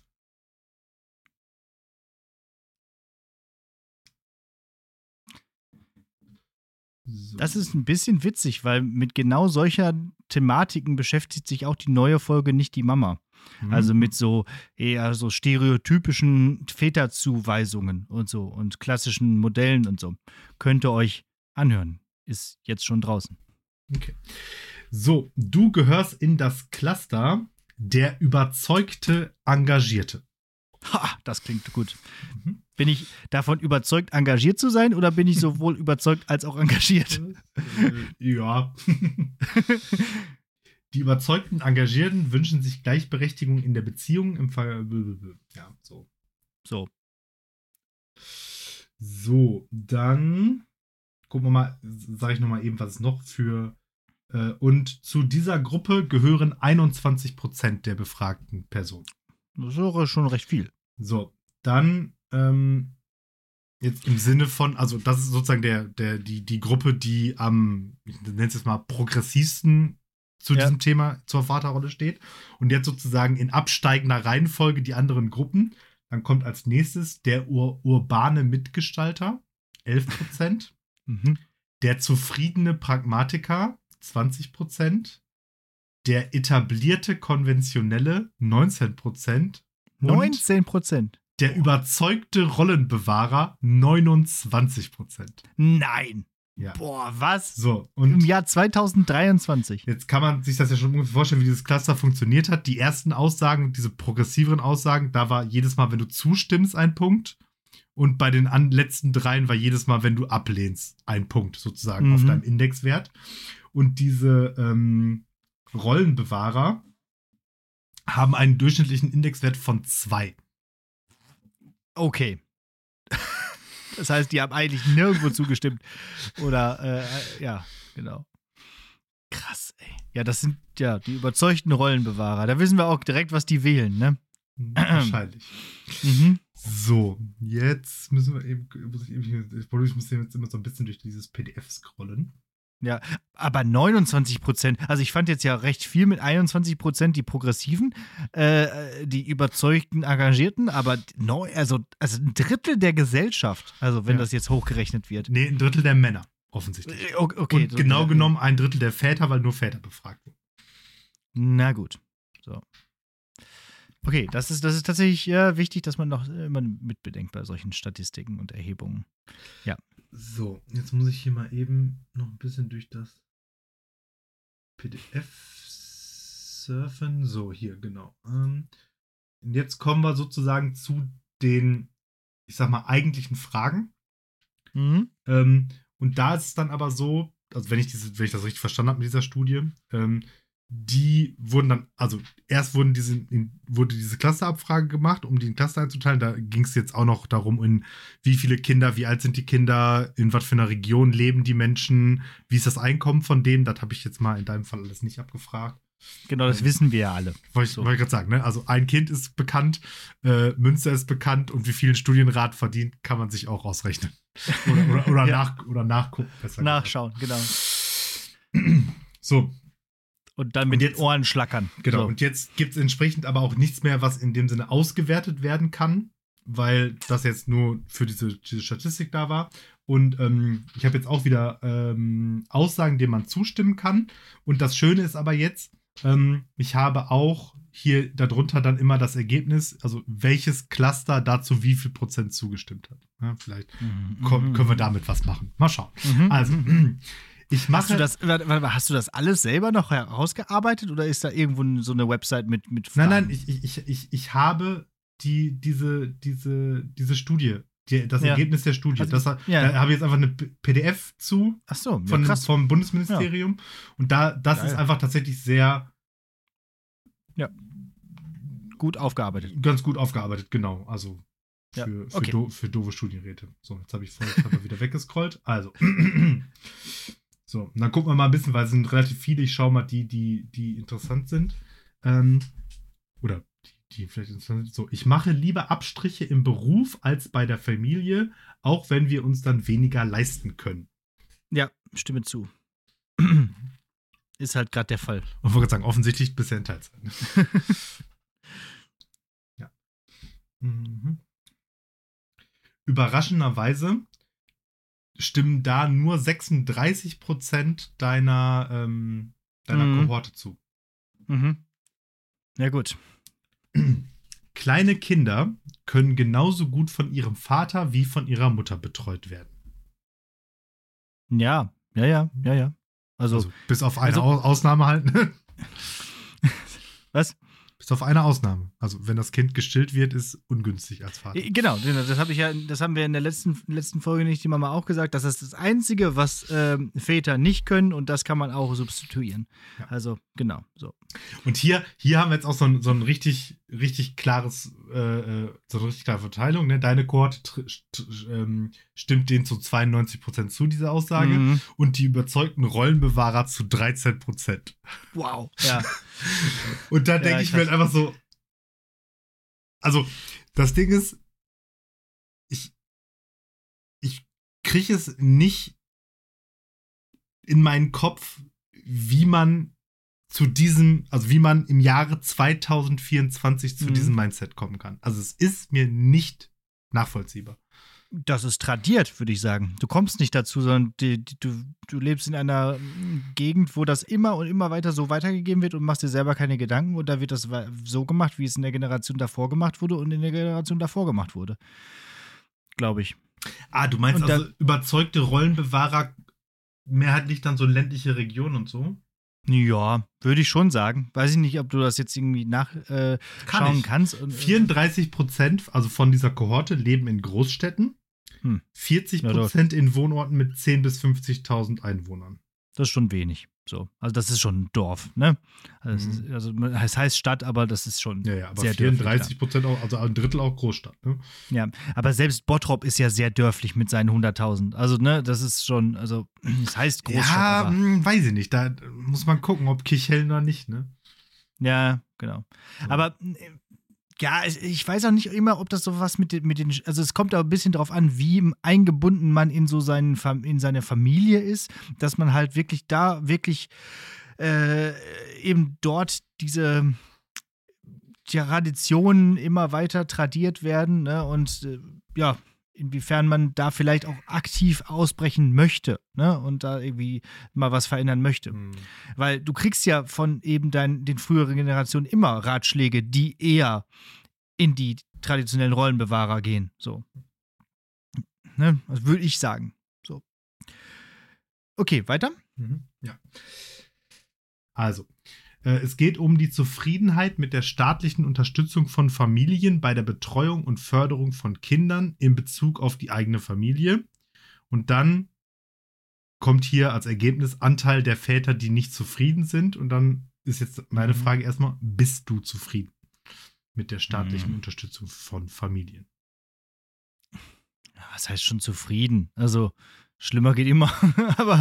So. Das ist ein bisschen witzig, weil mit genau solcher Thematiken beschäftigt sich auch die neue Folge Nicht die Mama. Also mit so eher so stereotypischen Väterzuweisungen und so und klassischen Modellen und so. Könnt ihr euch anhören. Ist jetzt schon draußen. Okay. So, du gehörst in das Cluster der überzeugte Engagierte. Ha, das klingt gut. Bin ich davon überzeugt, engagiert zu sein oder bin ich sowohl überzeugt als auch engagiert? Ja. Die überzeugten Engagierten wünschen sich Gleichberechtigung in der Beziehung im Fall. Ja, so. So, dann gucken wir mal, sage ich nochmal eben, was es noch für. Und zu dieser Gruppe gehören 21% der befragten Personen. Das ist schon recht viel. So, dann jetzt im Sinne von, also das ist sozusagen die Gruppe, die am, ich nenne es jetzt mal, progressivsten zu diesem Thema zur Vaterrolle steht. Und jetzt sozusagen in absteigender Reihenfolge die anderen Gruppen. Dann kommt als nächstes der urbane Mitgestalter, 11%. Der zufriedene Pragmatiker, 20%. Der etablierte Konventionelle, 19%. 19%. Der überzeugte Rollenbewahrer, 29%. Nein. Ja. Boah, was? So, und im Jahr 2023. Jetzt kann man sich das ja schon ungefähr vorstellen, wie dieses Cluster funktioniert hat. Die ersten Aussagen, diese progressiveren Aussagen, da war jedes Mal, wenn du zustimmst, ein Punkt. Und bei den letzten dreien war jedes Mal, wenn du ablehnst, ein Punkt sozusagen auf deinem Indexwert. Und diese Rollenbewahrer haben einen durchschnittlichen Indexwert von 2. Okay. Das heißt, die haben eigentlich nirgendwo zugestimmt. Oder, ja, genau. Krass, ey. Ja, das sind ja die überzeugten Rollenbewahrer. Da wissen wir auch direkt, was die wählen, ne? Wahrscheinlich. So, jetzt müssen wir eben, ich muss jetzt immer so ein bisschen durch dieses PDF scrollen. Ja, aber 29%, also ich fand jetzt ja recht viel mit 21% die Progressiven, die überzeugten Engagierten, aber also ein Drittel der Gesellschaft, also wenn das jetzt hochgerechnet wird. Nee, ein Drittel der Männer, offensichtlich. Okay. Und genau genommen ein Drittel der Väter, weil nur Väter befragt wurden. Na gut, so. Okay, das ist tatsächlich wichtig, dass man noch immer mitbedenkt bei solchen Statistiken und Erhebungen. Ja. So, jetzt muss ich hier mal eben noch ein bisschen durch das PDF surfen. So, hier, genau. Und jetzt kommen wir sozusagen zu den, ich sag mal, eigentlichen Fragen. Mhm. Und da ist es dann aber so, also wenn ich das richtig verstanden habe mit dieser Studie, die wurden dann, also erst wurde diese Clusterabfrage gemacht, um die in Cluster einzuteilen. Da ging es jetzt auch noch darum, in wie viele Kinder, wie alt sind die Kinder, in was für einer Region leben die Menschen, wie ist das Einkommen von denen. Das habe ich jetzt mal in deinem Fall alles nicht abgefragt. Genau, das wissen wir ja alle. Wollte ich gerade sagen, ne? Also ein Kind ist bekannt, Münster ist bekannt und wie viel ein Studienrat verdient, kann man sich auch ausrechnen. Oder, Ja. nachgucken. Besser Nachschauen, genau. So. Und dann mit den Ohren schlackern. Genau, So. und jetzt gibt es entsprechend aber auch nichts mehr, was in dem Sinne ausgewertet werden kann, weil das jetzt nur für diese Statistik da war. Und ich habe jetzt auch wieder Aussagen, denen man zustimmen kann. Und das Schöne ist aber jetzt, ich habe auch hier darunter dann immer das Ergebnis, also welches Cluster dazu wie viel Prozent zugestimmt hat. Ja, vielleicht können wir damit was machen. Mal schauen. Also, ich mache. Hast du das alles selber noch herausgearbeitet oder ist da irgendwo so eine Website mit Fragen? Nein, ich habe diese Studie, das Ergebnis der Studie. Also, da habe ich jetzt einfach eine PDF zu. Ach so, krass. Vom Bundesministerium. Ja. Und das ist einfach tatsächlich sehr gut aufgearbeitet. Ganz gut aufgearbeitet, genau. Also für doofe Studienräte. So, jetzt habe ich vorher wieder weggescrollt. Also. So, und dann gucken wir mal ein bisschen, weil es sind relativ viele. Ich schaue mal die interessant sind. Oder die vielleicht interessant sind. So, ich mache lieber Abstriche im Beruf als bei der Familie, auch wenn wir uns dann weniger leisten können. Ja, stimme zu. Ist halt gerade der Fall. Und ich wollte sagen, offensichtlich bisher in Teilzeit. Ja. Mhm. Überraschenderweise stimmen da nur 36% deiner Kohorte zu. Mhm. Ja, gut. Kleine Kinder können genauso gut von ihrem Vater wie von ihrer Mutter betreut werden. Ja. Also bis auf eine Ausnahme halt. Was? Bis auf eine Ausnahme. Also wenn das Kind gestillt wird, ist ungünstig als Vater. Genau, das haben wir in der letzten Folge nicht die Mama auch gesagt. Das ist das Einzige, was Väter nicht können und das kann man auch substituieren. Ja. Also genau, so. Und hier haben wir jetzt auch so ein richtig klares, so eine richtig klare Verteilung. Ne? Deine Kohorte stimmt denen zu 92% zu, diese Aussage. Mhm. Und die überzeugten Rollenbewahrer zu 13%. Wow. Ja. Und da denke ich mir halt einfach so, also das Ding ist, ich kriege es nicht in meinen Kopf, wie man wie man im Jahre 2024 zu diesem Mindset kommen kann. Also es ist mir nicht nachvollziehbar. Das ist tradiert, würde ich sagen. Du kommst nicht dazu, sondern du lebst in einer Gegend, wo das immer und immer weiter so weitergegeben wird und machst dir selber keine Gedanken und da wird das so gemacht, wie es in der Generation davor gemacht wurde und in der Generation davor gemacht wurde. Glaube ich. Ah, du meinst also überzeugte Rollenbewahrer mehrheitlich dann so ländliche Regionen und so? Ja, würde ich schon sagen. Weiß ich nicht, ob du das jetzt irgendwie nachschauen kannst. 34%, also von dieser Kohorte, leben in Großstädten. 40% in Wohnorten mit 10.000 bis 50.000 Einwohnern. Das ist schon wenig. So. Also das ist schon ein Dorf, ne? Also es heißt Stadt, aber das ist schon aber sehr 34% auch, also ein Drittel auch Großstadt, ne? Ja, aber selbst Bottrop ist ja sehr dörflich mit seinen 100.000. Also, ne, das ist schon, also, das heißt Großstadt. Ja, aber weiß ich nicht. Da muss man gucken, ob Kirchhellen oder nicht, ne? Ja, genau. So. Aber ja, ich weiß auch nicht immer, ob das so was mit den, also es kommt auch ein bisschen darauf an, wie eingebunden man in so in seine Familie ist, dass man halt wirklich eben dort diese Traditionen immer weiter tradiert werden, ne? Und inwiefern man da vielleicht auch aktiv ausbrechen möchte, ne? Und da irgendwie mal was verändern möchte. Weil du kriegst ja von eben den früheren Generationen immer Ratschläge, die eher in die traditionellen Rollenbewahrer gehen. So. Ne? Das würde ich sagen. So. Okay, weiter? Ja. Also, Es geht um die Zufriedenheit mit der staatlichen Unterstützung von Familien bei der Betreuung und Förderung von Kindern in Bezug auf die eigene Familie. Und dann kommt hier als Ergebnis Anteil der Väter, die nicht zufrieden sind. Und dann ist jetzt meine Frage erstmal, bist du zufrieden mit der staatlichen Unterstützung von Familien? Was heißt schon zufrieden? Also, schlimmer geht immer, aber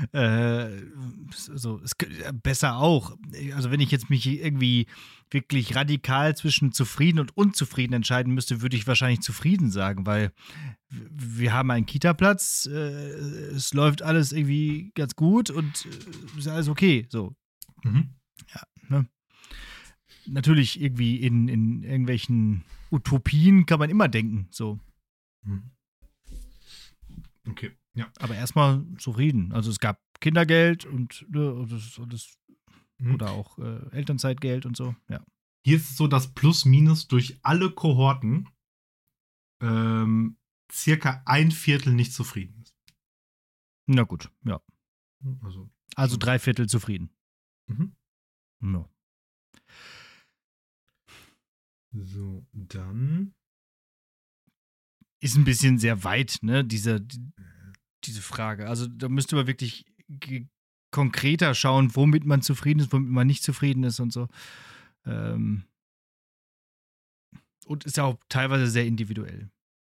besser auch. Also, wenn ich jetzt mich irgendwie wirklich radikal zwischen zufrieden und unzufrieden entscheiden müsste, würde ich wahrscheinlich zufrieden sagen, weil wir haben einen Kita-Platz, es läuft alles irgendwie ganz gut und ist alles okay. So. Ja, ne? Natürlich irgendwie in irgendwelchen Utopien kann man immer denken, so. Okay, ja. Aber erstmal zufrieden. Also es gab Kindergeld und das oder auch Elternzeitgeld und so, ja. Hier ist es so, dass plus minus durch alle Kohorten circa 1/4 nicht zufrieden ist. Na gut, ja. Also 3/4 zufrieden. No. So, dann ist ein bisschen sehr weit, ne, diese Frage. Also da müsste man wirklich konkreter schauen, womit man zufrieden ist, womit man nicht zufrieden ist und so. Und ist ja auch teilweise sehr individuell.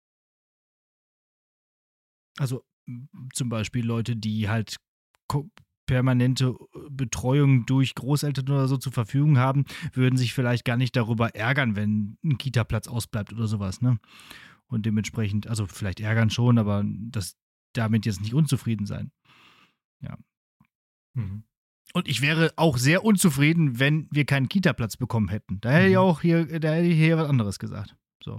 Also zum Beispiel Leute, die halt permanente Betreuung durch Großeltern oder so zur Verfügung haben, würden sich vielleicht gar nicht darüber ärgern, wenn ein Kita-Platz ausbleibt oder sowas, ne? Und dementsprechend, also vielleicht ärgern schon, aber das damit jetzt nicht unzufrieden sein. Ja. Und ich wäre auch sehr unzufrieden, wenn wir keinen Kita-Platz bekommen hätten. Da hätte ich auch hier was anderes gesagt. So.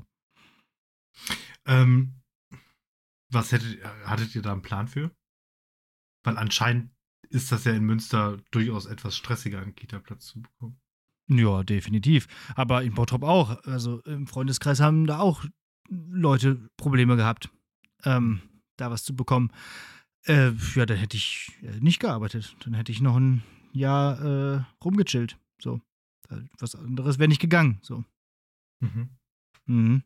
Was hattet ihr da einen Plan für? Weil anscheinend ist das ja in Münster durchaus etwas stressiger, einen Kita-Platz zu bekommen. Ja, definitiv. Aber in Bottrop auch. Also im Freundeskreis haben da auch Leute Probleme gehabt, da was zu bekommen. Ja, dann hätte ich nicht gearbeitet. Dann hätte ich noch ein Jahr rumgechillt. So. Was anderes wäre nicht gegangen. So. In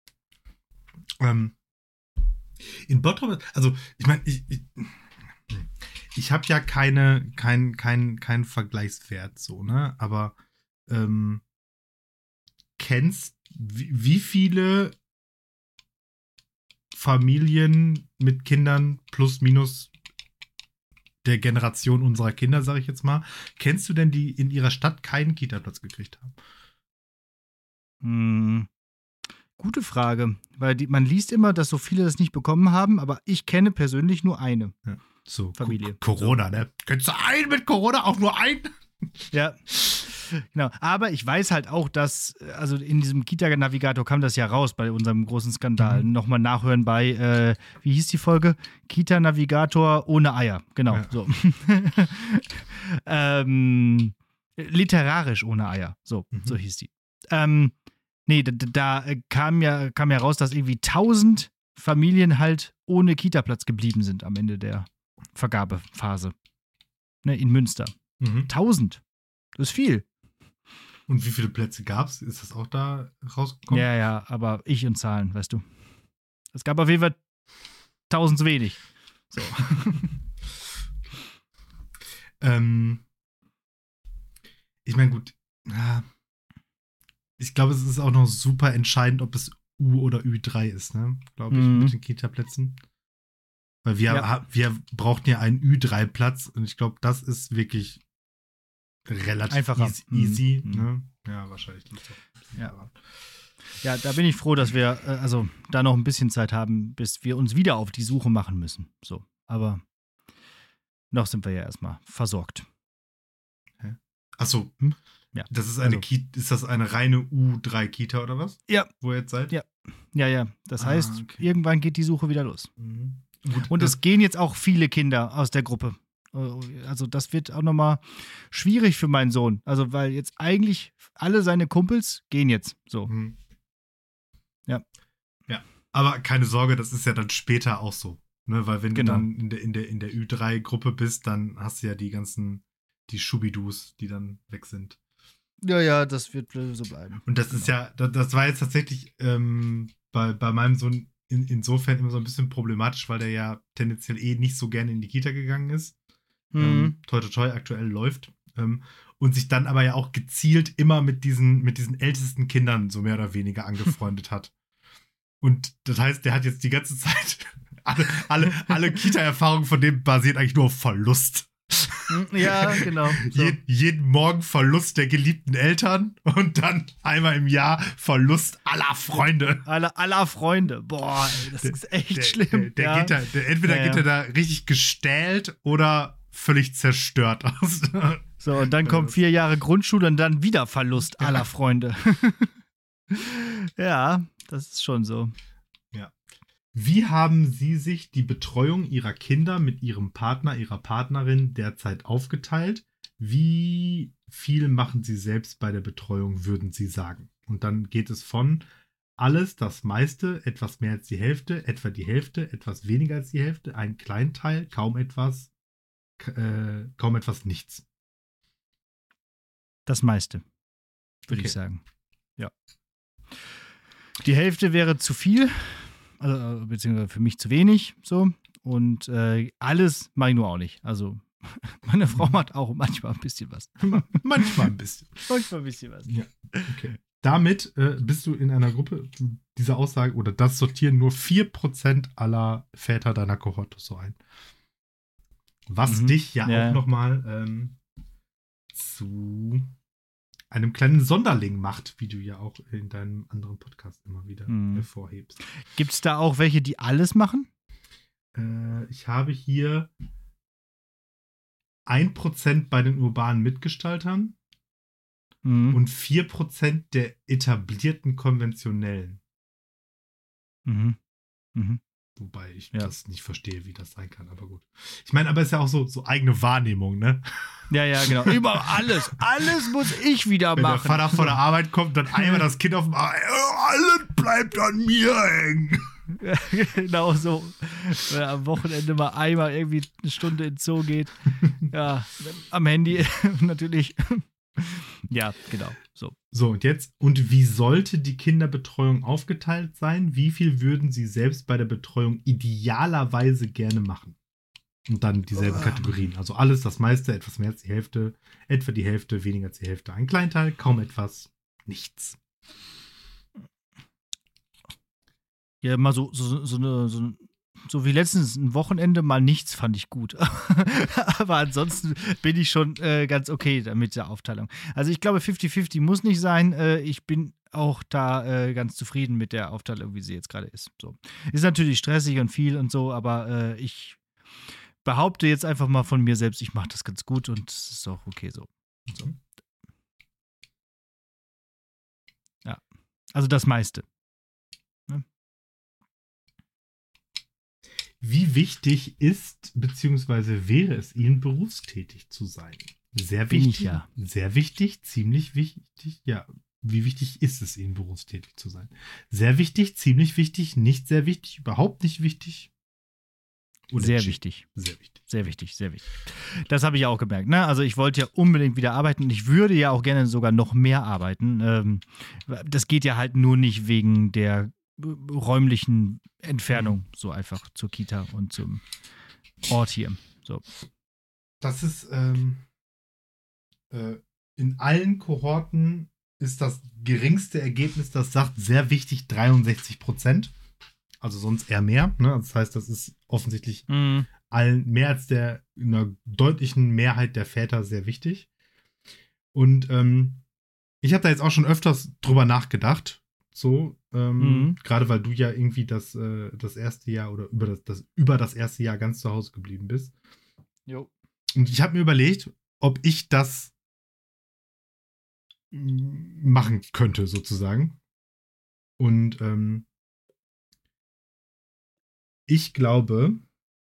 Bottrop, also ich meine, ich habe ja keinen Vergleichswert so, ne? Aber wie viele Familien mit Kindern plus minus der Generation unserer Kinder, sage ich jetzt mal, kennst du denn, die in ihrer Stadt keinen Kita-Platz gekriegt haben? Gute Frage, weil man liest immer, dass so viele das nicht bekommen haben, aber ich kenne persönlich nur eine Familie. Corona, ne? Kennst du einen mit Corona? Auch nur einen? Ja, genau. Aber ich weiß halt auch, dass, also in diesem Kita-Navigator kam das ja raus bei unserem großen Skandal. Nochmal nachhören bei, wie hieß die Folge? Kita-Navigator ohne Eier. Genau, so. Literarisch ohne Eier. So hieß die. Nee, da kam ja raus, dass irgendwie 1000 Familien halt ohne Kita-Platz geblieben sind am Ende der Vergabephase. Ne, in Münster. 1000. Das ist viel. Und wie viele Plätze gab es? Ist das auch da rausgekommen? Ja, aber ich und Zahlen, weißt du. Es gab auf jeden Fall 1000 zu wenig. So. Ich meine, gut. Ich glaube, es ist auch noch super entscheidend, ob es U- oder Ü3 ist, ne? Glaube ich, mit den Kita-Plätzen. Weil wir brauchten ja einen Ü3-Platz und ich glaube, das ist wirklich relativ einfacher. Easy. Ne? Ja, wahrscheinlich. Ja, da bin ich froh, dass wir da noch ein bisschen Zeit haben, bis wir uns wieder auf die Suche machen müssen. So, aber noch sind wir ja erstmal versorgt. Achso. Ja. Das ist ist das eine reine U3-Kita oder was? Ja. Wo ihr jetzt seid? Ja. Das heißt, irgendwann geht die Suche wieder los. Gut, und es gehen jetzt auch viele Kinder aus der Gruppe. Also das wird auch nochmal schwierig für meinen Sohn. Also weil jetzt eigentlich alle seine Kumpels gehen jetzt so. Ja. Ja, aber keine Sorge, das ist ja dann später auch so. Ne? Weil wenn du dann in der Ü3-Gruppe bist, dann hast du ja die ganzen die Schubidus, die dann weg sind. Ja, das wird so bleiben. Und das ist ja, das war jetzt tatsächlich bei meinem Sohn insofern immer so ein bisschen problematisch, weil der ja tendenziell nicht so gerne in die Kita gegangen ist. Toi, toi, toi, aktuell läuft. Und sich dann aber ja auch gezielt immer mit diesen ältesten Kindern so mehr oder weniger angefreundet hat. Und das heißt, der hat jetzt die ganze Zeit alle Kita-Erfahrungen von dem basieren eigentlich nur auf Verlust. Ja, genau. So. Jeden Morgen Verlust der geliebten Eltern und dann einmal im Jahr Verlust aller Freunde. Aller Freunde. Boah, ey, das ist echt schlimm. Entweder geht er da richtig gestählt oder völlig zerstört aus. So, und dann kommen 4 Jahre Grundschule und dann wieder Verlust aller Freunde. Ja, das ist schon so. Ja. Wie haben Sie sich die Betreuung Ihrer Kinder mit Ihrem Partner, Ihrer Partnerin derzeit aufgeteilt? Wie viel machen Sie selbst bei der Betreuung, würden Sie sagen? Und dann geht es von alles, das meiste, etwas mehr als die Hälfte, etwa die Hälfte, etwas weniger als die Hälfte, ein Kleinteil, kaum etwas, nichts. Das meiste, würde ich sagen. Ja. Die Hälfte wäre zu viel. Also, beziehungsweise für mich zu wenig, so. Und alles mache ich nur auch nicht. Also, meine Frau macht auch manchmal ein bisschen was. Manchmal ein bisschen. Manchmal ein bisschen was. Ja, okay. Damit bist du in einer Gruppe, diese Aussage oder das sortieren nur 4% aller Väter deiner Kohorte so ein. Was dich ja auch nochmal zu einem kleinen Sonderling macht, wie du ja auch in deinem anderen Podcast immer wieder hervorhebst. Gibt es da auch welche, die alles machen? Ich habe hier 1% bei den urbanen Mitgestaltern und 4% der etablierten konventionellen. Wobei ich das nicht verstehe, wie das sein kann, aber gut. Ich meine, aber es ist ja auch so eigene Wahrnehmung, ne? Ja, genau. Immer alles muss ich wieder machen. Wenn der Vater von der Arbeit kommt, dann einmal das Kind auf dem Arm, alles bleibt an mir hängen. Genau so. Wenn er am Wochenende mal einmal irgendwie eine Stunde ins Zoo geht. Ja, am Handy natürlich. Ja, genau. So, und jetzt, und wie sollte die Kinderbetreuung aufgeteilt sein? Wie viel würden Sie selbst bei der Betreuung idealerweise gerne machen? Und dann dieselben Kategorien. Also alles, das meiste, etwas mehr als die Hälfte, etwa die Hälfte, weniger als die Hälfte, ein Kleinteil, kaum etwas, nichts. Ja, mal so wie letztens ein Wochenende mal nichts fand ich gut. Aber ansonsten bin ich schon ganz okay mit der Aufteilung. Also ich glaube 50-50 muss nicht sein. Ich bin auch da ganz zufrieden mit der Aufteilung, wie sie jetzt gerade ist. So. Ist natürlich stressig und viel und so, aber ich behaupte jetzt einfach mal von mir selbst, ich mache das ganz gut und es ist auch okay so. Ja, also das meiste. Wie wichtig ist, beziehungsweise wäre es Ihnen, berufstätig zu sein? Sehr wichtig. Bin ich ja. Sehr wichtig, ziemlich wichtig. Ja, wie wichtig ist es Ihnen, berufstätig zu sein? Sehr wichtig, ziemlich wichtig, nicht sehr wichtig, überhaupt nicht wichtig? Sehr wichtig. Sehr wichtig. Sehr wichtig, sehr wichtig. Das habe ich ja auch gemerkt. Ne? Also ich wollte ja unbedingt wieder arbeiten und ich würde ja auch gerne sogar noch mehr arbeiten. Das geht ja halt nur nicht wegen der räumlichen Entfernung, so einfach zur Kita und zum Ort hier. So. Das ist in allen Kohorten ist das geringste Ergebnis, das sagt sehr wichtig 63%. Also sonst eher mehr. Ne? Das heißt, das ist offensichtlich allen mehr als einer deutlichen Mehrheit der Väter sehr wichtig. Und ich habe da jetzt auch schon öfters drüber nachgedacht. So, gerade weil du ja irgendwie das erste Jahr oder über das erste Jahr ganz zu Hause geblieben bist. Jo. Und ich habe mir überlegt, ob ich das machen könnte, sozusagen. Und ich glaube,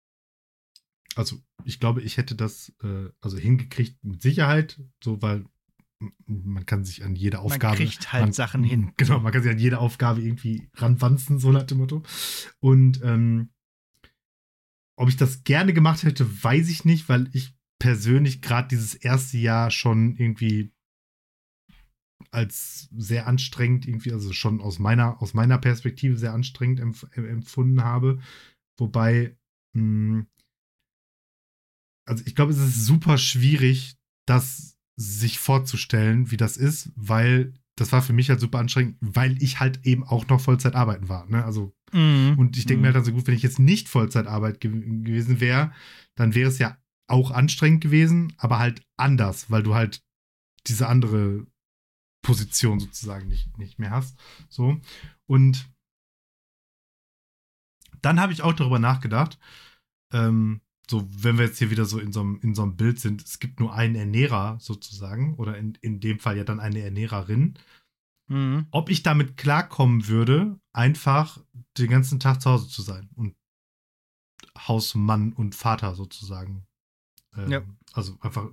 ich hätte das hingekriegt mit Sicherheit, so, weil man kann sich an jede Aufgabe. Man kriegt halt Sachen hin. Genau, man kann sich an jede Aufgabe irgendwie ranwanzen, so nach dem Motto. Und ob ich das gerne gemacht hätte, weiß ich nicht, weil ich persönlich gerade dieses erste Jahr schon irgendwie als sehr anstrengend irgendwie, also schon aus meiner Perspektive sehr anstrengend empfunden habe. Wobei, also ich glaube, es ist super schwierig, das sich vorzustellen, wie das ist, weil das war für mich halt super anstrengend, weil ich halt eben auch noch Vollzeit arbeiten war. Ne? Also, und ich denke mir halt dann so gut, wenn ich jetzt nicht Vollzeitarbeit gewesen wäre, dann wäre es ja auch anstrengend gewesen, aber halt anders, weil du halt diese andere Position sozusagen nicht mehr hast. So. Und dann habe ich auch darüber nachgedacht, so, wenn wir jetzt hier wieder so in so einem Bild sind, es gibt nur einen Ernährer sozusagen, oder in dem Fall ja dann eine Ernährerin, ob ich damit klarkommen würde, einfach den ganzen Tag zu Hause zu sein und Hausmann und Vater sozusagen. Ja. Also einfach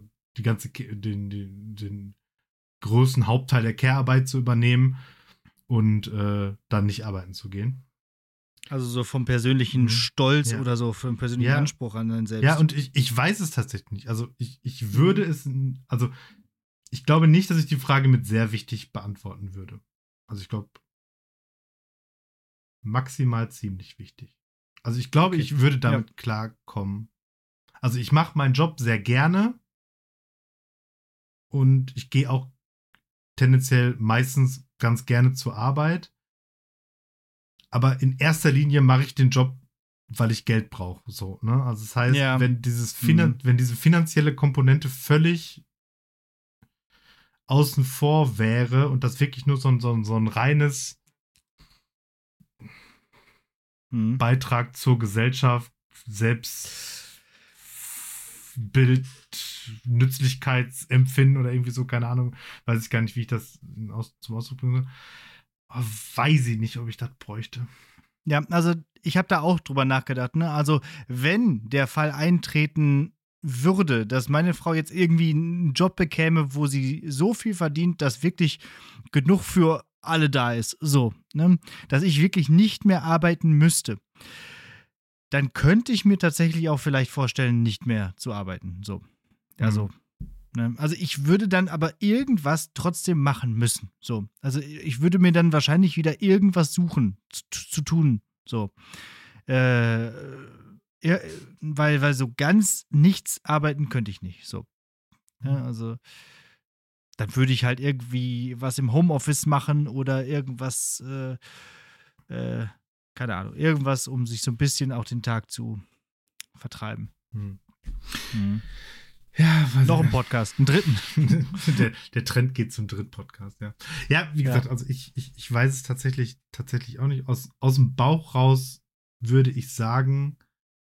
den größten Hauptteil der Care-Arbeit zu übernehmen und dann nicht arbeiten zu gehen. Also so vom persönlichen Stolz Ja. oder so, vom persönlichen Anspruch an einen selbst. Ja, und ich weiß es tatsächlich nicht. Also ich würde es, also ich glaube nicht, dass ich die Frage mit sehr wichtig beantworten würde. Also ich glaube maximal ziemlich wichtig. Also ich glaube, ich würde damit klarkommen. Also ich mache meinen Job sehr gerne und ich gehe auch tendenziell meistens ganz gerne zur Arbeit. Aber in erster Linie mache ich den Job, weil ich Geld brauche. So, ne? Also das heißt, wenn wenn diese finanzielle Komponente völlig außen vor wäre und das wirklich nur so ein reines Beitrag zur Gesellschaft, Selbstbild, Nützlichkeitsempfinden oder irgendwie so, keine Ahnung, weiß ich gar nicht, wie ich das zum Ausdruck bringe. Aber weiß ich nicht, ob ich das bräuchte. Ja, also ich habe da auch drüber nachgedacht, ne? Also wenn der Fall eintreten würde, dass meine Frau jetzt irgendwie einen Job bekäme, wo sie so viel verdient, dass wirklich genug für alle da ist, so, ne? Dass ich wirklich nicht mehr arbeiten müsste, dann könnte ich mir tatsächlich auch vielleicht vorstellen, nicht mehr zu arbeiten, so. Also, ne? Also ich würde dann aber irgendwas trotzdem machen müssen, so. Also ich würde mir dann wahrscheinlich wieder irgendwas suchen zu tun, so. Ja, weil so ganz nichts arbeiten könnte ich nicht. So. Ja, also dann würde ich halt irgendwie was im Homeoffice machen oder irgendwas, keine Ahnung, irgendwas, um sich so ein bisschen auch den Tag zu vertreiben. Ja, noch ein Podcast, einen dritten. der Trend geht zum dritten Podcast, ja. Ja, wie gesagt, also ich weiß es tatsächlich auch nicht. Aus dem Bauch raus würde ich sagen,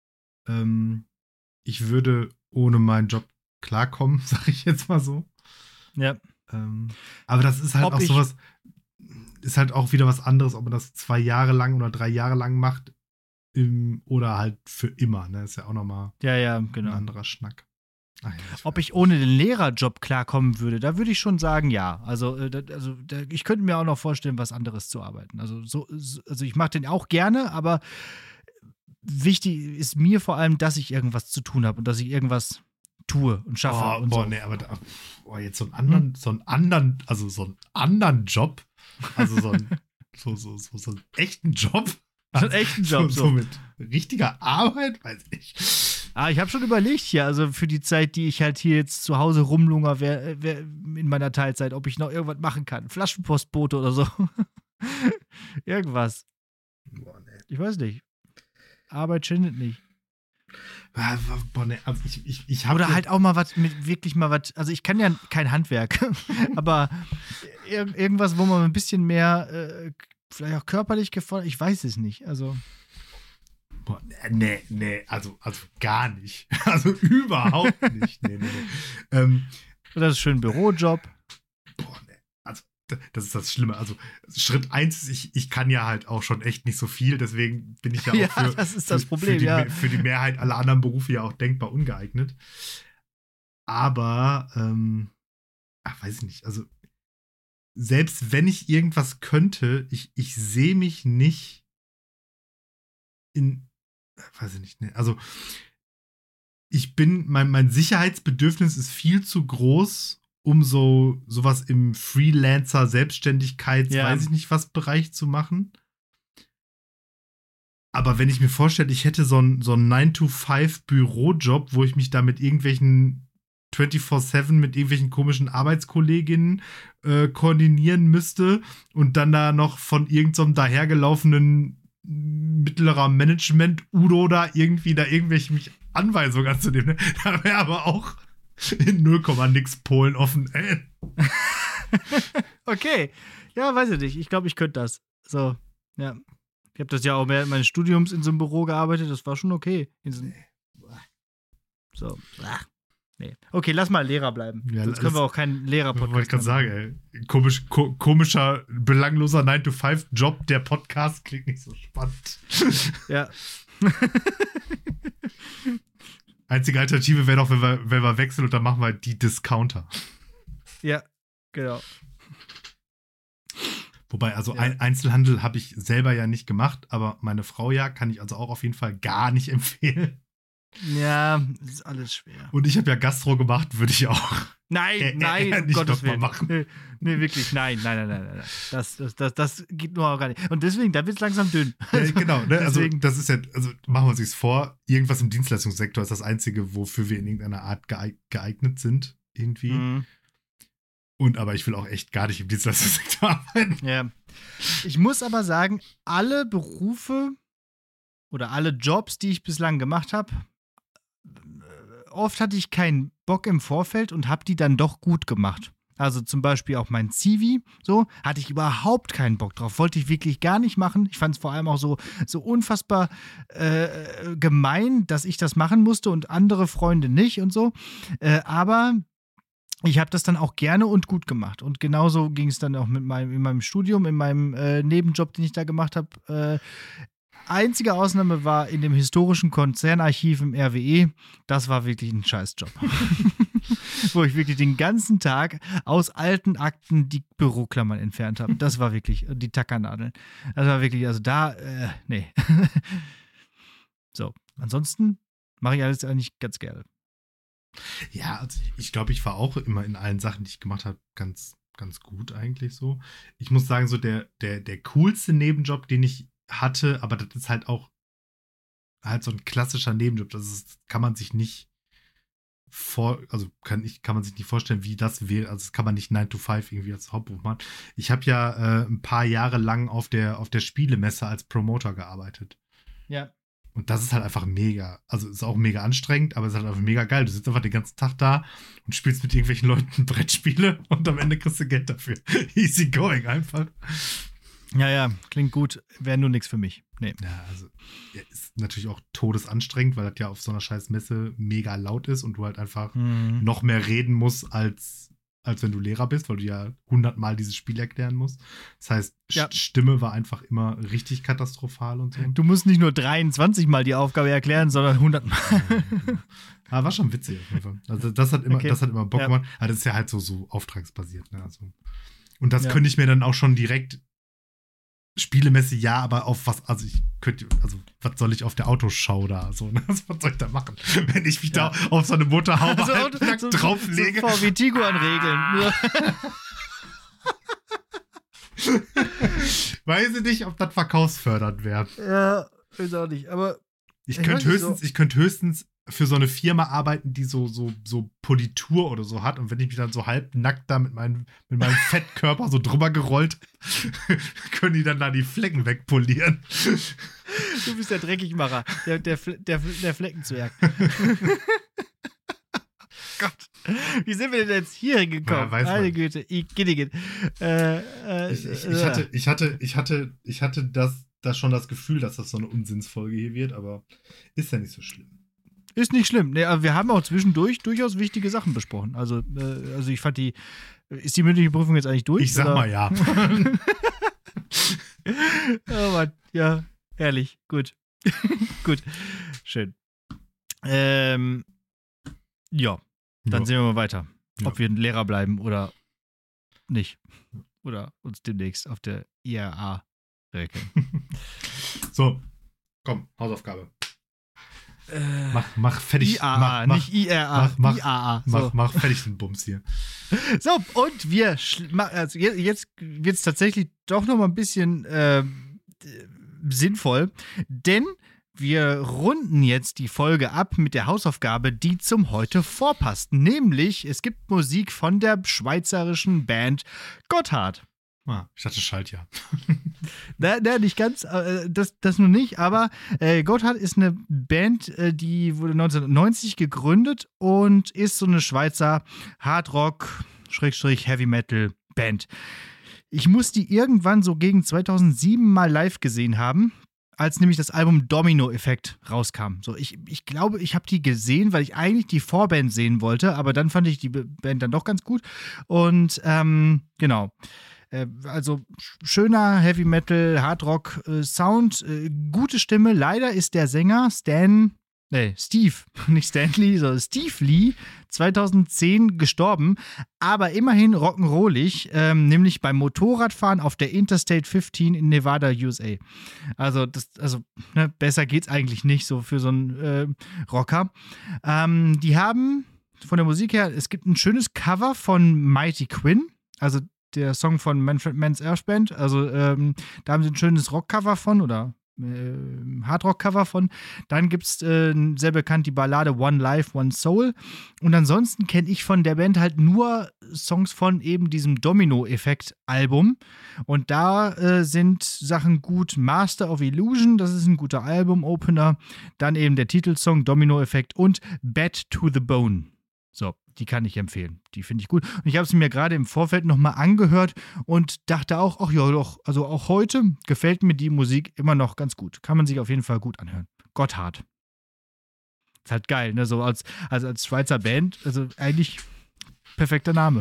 ich würde ohne meinen Job klarkommen, sag ich jetzt mal so. Ja. Aber das ist halt auch sowas, ist halt auch wieder was anderes, ob man das 2 Jahre lang oder 3 Jahre lang macht oder halt für immer, ne? Ist ja auch nochmal genau. ein anderer Schnack. Ach ja, ob ich ohne den Lehrerjob klarkommen würde, da würde ich schon sagen, ja. Also ich könnte mir auch noch vorstellen, was anderes zu arbeiten. Also ich mache den auch gerne, aber wichtig ist mir vor allem, dass ich irgendwas zu tun habe und dass ich irgendwas tue und schaffe. Nee, aber jetzt so einen anderen Job, also so einen echten Job. So einen echten Job. So mit richtiger Arbeit, weiß ich. Ich habe schon überlegt hier, also für die Zeit, die ich halt hier jetzt zu Hause rumlunger in meiner Teilzeit, ob ich noch irgendwas machen kann. Flaschenpostbote oder so. Irgendwas. Boah, nee. Ich weiß nicht. Arbeit schindet nicht. Boah, nee, also ich habe oder halt auch mal was wirklich mal was, also ich kann ja kein Handwerk, aber irgendwas, wo man ein bisschen mehr vielleicht auch körperlich gefordert, ich weiß es nicht, also boah, nee, also gar nicht. Also überhaupt nicht. Nee. Das ist schön Bürojob. Boah, nee. Also das ist das Schlimme. Also Schritt 1 ist, ich kann ja halt auch schon echt nicht so viel, deswegen bin ich ja auch das ist das Problem, für die Mehrheit aller anderen Berufe ja auch denkbar ungeeignet. Aber, weiß ich nicht, also selbst wenn ich irgendwas könnte, ich sehe mich nicht weiß ich nicht, ne, also mein Sicherheitsbedürfnis ist viel zu groß, um sowas im Freelancer-Selbstständigkeits-, weiß ich nicht was, Bereich zu machen. Aber wenn ich mir vorstelle, ich hätte so einen 9-to-5-Bürojob, wo ich mich da mit irgendwelchen 24/7 mit irgendwelchen komischen Arbeitskolleginnen koordinieren müsste und dann da noch von irgendeinem dahergelaufenen mittlerer Management Udo da irgendwelche mich Anweisungen anzunehmen. Ne? Da wäre aber auch in 0, nix Polen offen. Okay. Ja, weiß ich nicht. Ich glaube, ich könnte das. So, ja. Ich habe das ja auch während meines Studiums in so einem Büro gearbeitet. Das war schon okay. So. Nee. Okay, lass mal Lehrer bleiben. Ja, sonst können wir auch keinen Lehrer-Podcast wollte ich gerade sagen, ey. Komischer, belangloser 9-to-5-Job. Der Podcast klingt nicht so spannend. Ja. Einzige Alternative wäre doch, wenn wir wechseln und dann machen wir die Discounter. Ja, genau. Wobei, also Einzelhandel habe ich selber ja nicht gemacht, aber meine Frau ja, kann ich also auch auf jeden Fall gar nicht empfehlen. Ja, ist alles schwer. Und ich habe ja Gastro gemacht, würde ich auch. Nein, nicht Gottes Willen. Machen. Nee, wirklich, nein. Das geht nur auch gar nicht. Und deswegen, da wird es langsam dünn. Ja, genau, ne? Also das ist ja, also machen wir uns nichts vor, irgendwas im Dienstleistungssektor ist das Einzige, wofür wir in irgendeiner Art geeignet sind, irgendwie. Mhm. Aber ich will auch echt gar nicht im Dienstleistungssektor arbeiten. Ja. Ich muss aber sagen, alle Berufe oder alle Jobs, die ich bislang gemacht habe, oft hatte ich keinen Bock im Vorfeld und habe die dann doch gut gemacht. Also zum Beispiel auch mein CV, so, hatte ich überhaupt keinen Bock drauf. Wollte ich wirklich gar nicht machen. Ich fand es vor allem auch so unfassbar gemein, dass ich das machen musste und andere Freunde nicht und so. Aber ich habe das dann auch gerne und gut gemacht. Und genauso ging es dann auch in meinem Studium, in meinem Nebenjob, den ich da gemacht habe. Einzige Ausnahme war in dem historischen Konzernarchiv im RWE. Das war wirklich ein Scheißjob. Wo ich wirklich den ganzen Tag aus alten Akten die Büroklammern entfernt habe. Das war wirklich, die Tackernadeln. Das war wirklich, also da, nee. So, ansonsten mache ich alles eigentlich ganz gerne. Ja, also ich glaube, ich war auch immer in allen Sachen, die ich gemacht habe, ganz, ganz gut eigentlich so. Ich muss sagen, so der coolste Nebenjob, den ich hatte, aber das ist halt auch so ein klassischer Nebenjob. Kann man sich nicht kann man sich nicht vorstellen, wie das wäre. Also das kann man nicht 9-to-5 irgendwie als Hauptberuf machen. Ich habe ja ein paar Jahre lang auf der Spielemesse als Promoter gearbeitet. Ja. Und das ist halt einfach mega, also ist auch mega anstrengend, aber es ist halt einfach mega geil. Du sitzt einfach den ganzen Tag da und spielst mit irgendwelchen Leuten Brettspiele und am Ende kriegst du Geld dafür. Easy going einfach. Ja, klingt gut. Wäre nur nichts für mich. Nee. Ja, also ist natürlich auch todesanstrengend, weil das ja auf so einer scheiß Messe mega laut ist und du halt einfach noch mehr reden musst, als wenn du Lehrer bist, weil du ja 100-mal dieses Spiel erklären musst. Das heißt, Stimme war einfach immer richtig katastrophal und so. Du musst nicht nur 23-mal die Aufgabe erklären, sondern 100-mal. Aber war schon witzig auf jeden Fall. Also das hat immer Bock gemacht. Aber das ist ja halt so auftragsbasiert. Ne? Also, und das könnte ich mir dann auch schon direkt Spielemesse, ja, aber auf was, also was soll ich auf der Autoschau da, so, ne? Was soll ich da machen? Wenn ich mich da auf so eine Motorhaube nackt drauflege. So VW Tiguan regeln. Weiß ich nicht, ob das verkaufsfördernd wäre. Ja, weiß auch nicht, aber ich könnte höchstens für so eine Firma arbeiten, die so Politur oder so hat. Und wenn ich mich dann so halb nackt da mit meinem Fettkörper so drüber gerollt, können die dann da die Flecken wegpolieren. Du bist der Dreckigmacher, der Fleckenzwerg. Gott, wie sind wir denn jetzt hier hingekommen? Ja, meine Güte, ich hatte das schon das Gefühl, dass das so eine Unsinnsfolge hier wird, aber ist ja nicht so schlimm. Ist nicht schlimm. Nee, aber wir haben auch zwischendurch durchaus wichtige Sachen besprochen. Also ich fand ist die mündliche Prüfung jetzt eigentlich durch? Ich sag mal ja. Oh Mann, ja, herrlich, gut. Gut, schön. Ja, dann sehen wir mal weiter, ob wir ein Lehrer bleiben oder nicht. Oder uns demnächst auf der IAA regeln. So, komm, Hausaufgabe. Mach fertig. IAA, nicht IRA. IAA. So. Mach fertig den Bums hier. So, und also jetzt wird es tatsächlich doch noch mal ein bisschen sinnvoll, denn wir runden jetzt die Folge ab mit der Hausaufgabe, die zum heute vorpasst. Nämlich, es gibt Musik von der schweizerischen Band Gotthard. Ich dachte Schaltjahr. Na, nicht ganz, das nur nicht, aber Gotthard ist eine Band, die wurde 1990 gegründet und ist so eine Schweizer Hardrock, Heavy Metal Band. Ich muss die irgendwann so gegen 2007 mal live gesehen haben, als nämlich das Album Domino Effect rauskam. So, ich glaube, ich habe die gesehen, weil ich eigentlich die Vorband sehen wollte, aber dann fand ich die Band dann doch ganz gut. Und genau. Also schöner Heavy Metal, Hardrock Sound, gute Stimme. Leider ist der Sänger Steve, nicht Stanley, sondern Steve Lee, 2010 gestorben, aber immerhin rock'n'rollig, nämlich beim Motorradfahren auf der Interstate 15 in Nevada, USA. Also besser geht's eigentlich nicht so für so einen Rocker. Die haben von der Musik her, es gibt ein schönes Cover von Mighty Quinn, also der Song von Manfred Mann's Earth Band, also da haben sie ein schönes Rockcover von oder Hardrock-Cover von. Dann gibt es sehr bekannt die Ballade One Life, One Soul. Und ansonsten kenne ich von der Band halt nur Songs von eben diesem Domino-Effekt-Album. Und da sind Sachen gut. Master of Illusion, das ist ein guter Album-Opener. Dann eben der Titelsong Domino-Effekt und Bad to the Bone. So, die kann ich empfehlen. Die finde ich gut. Und ich habe sie mir gerade im Vorfeld nochmal angehört und dachte auch, ach ja, doch, also auch heute gefällt mir die Musik immer noch ganz gut. Kann man sich auf jeden Fall gut anhören. Gotthard. Ist halt geil, ne? So als Schweizer Band, also eigentlich perfekter Name.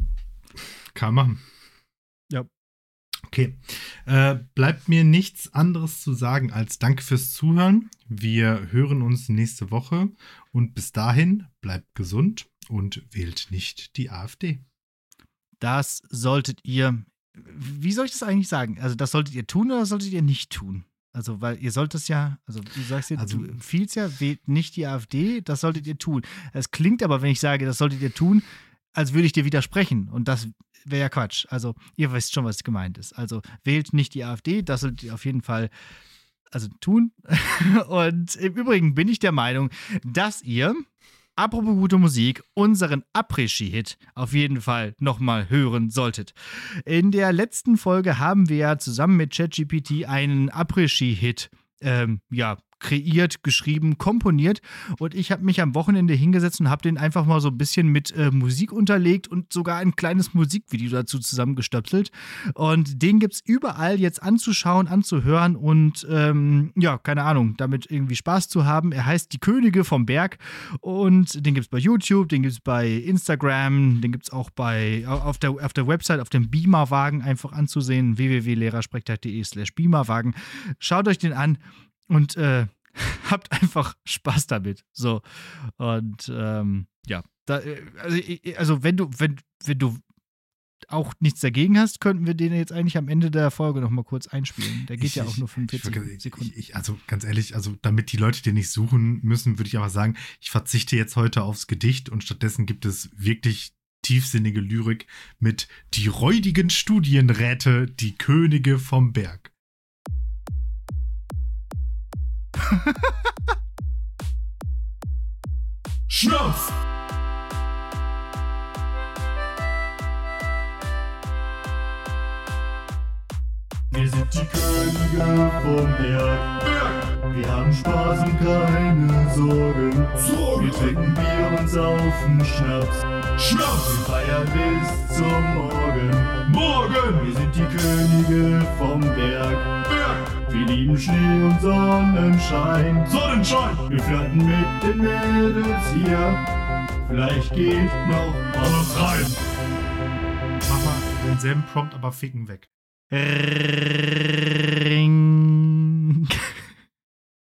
Kann man machen. Ja. Okay. Bleibt mir nichts anderes zu sagen als Danke fürs Zuhören. Wir hören uns nächste Woche und bis dahin bleibt gesund und wählt nicht die AfD. Das solltet ihr, wie soll ich das eigentlich sagen? Also das solltet ihr tun oder solltet ihr nicht tun? Also weil ihr sollt es ja, also du sagst ja, du empfiehlst ja, wählt nicht die AfD, das solltet ihr tun. Es klingt aber, wenn ich sage, das solltet ihr tun, als würde ich dir widersprechen und das wäre ja Quatsch. Also ihr wisst schon, was gemeint ist. Also wählt nicht die AfD, das solltet ihr auf jeden Fall tun. Und im Übrigen bin ich der Meinung, dass ihr, apropos gute Musik, unseren Après-Ski-Hit auf jeden Fall nochmal hören solltet. In der letzten Folge haben wir ja zusammen mit ChatGPT einen Après-Ski-Hit kreiert, geschrieben, komponiert und ich habe mich am Wochenende hingesetzt und habe den einfach mal so ein bisschen mit Musik unterlegt und sogar ein kleines Musikvideo dazu zusammengestöpselt und den gibt's überall jetzt anzuschauen, anzuhören und keine Ahnung, damit irgendwie Spaß zu haben. Er heißt Die Könige vom Berg und den gibt's bei YouTube, den gibt's bei Instagram, den gibt's auch auf der Website, auf dem Beamerwagen einfach anzusehen, www.lehrersprechtag.de/Beamerwagen. Schaut euch den an und habt einfach Spaß damit. So. Und wenn du auch nichts dagegen hast, könnten wir den jetzt eigentlich am Ende der Folge noch mal kurz einspielen. Der geht ja auch nur 45 Sekunden. Also ganz ehrlich, damit die Leute den nicht suchen müssen, würde ich aber sagen, ich verzichte jetzt heute aufs Gedicht und stattdessen gibt es wirklich tiefsinnige Lyrik mit Die räudigen Studienräte, die Könige vom Berg. Schnauz! Wir sind die Könige vom Berg. Wir haben Spaß und keine Sorgen. Wir trinken Bier und saufen Schnaps. Wir feiern bis zum Morgen. Wir sind die Könige vom Berg. Wir lieben Schnee und Sonnenschein. Wir flirten mit den Mädels hier. Vielleicht geht noch was rein. Mach mal denselben Prompt, aber ficken weg.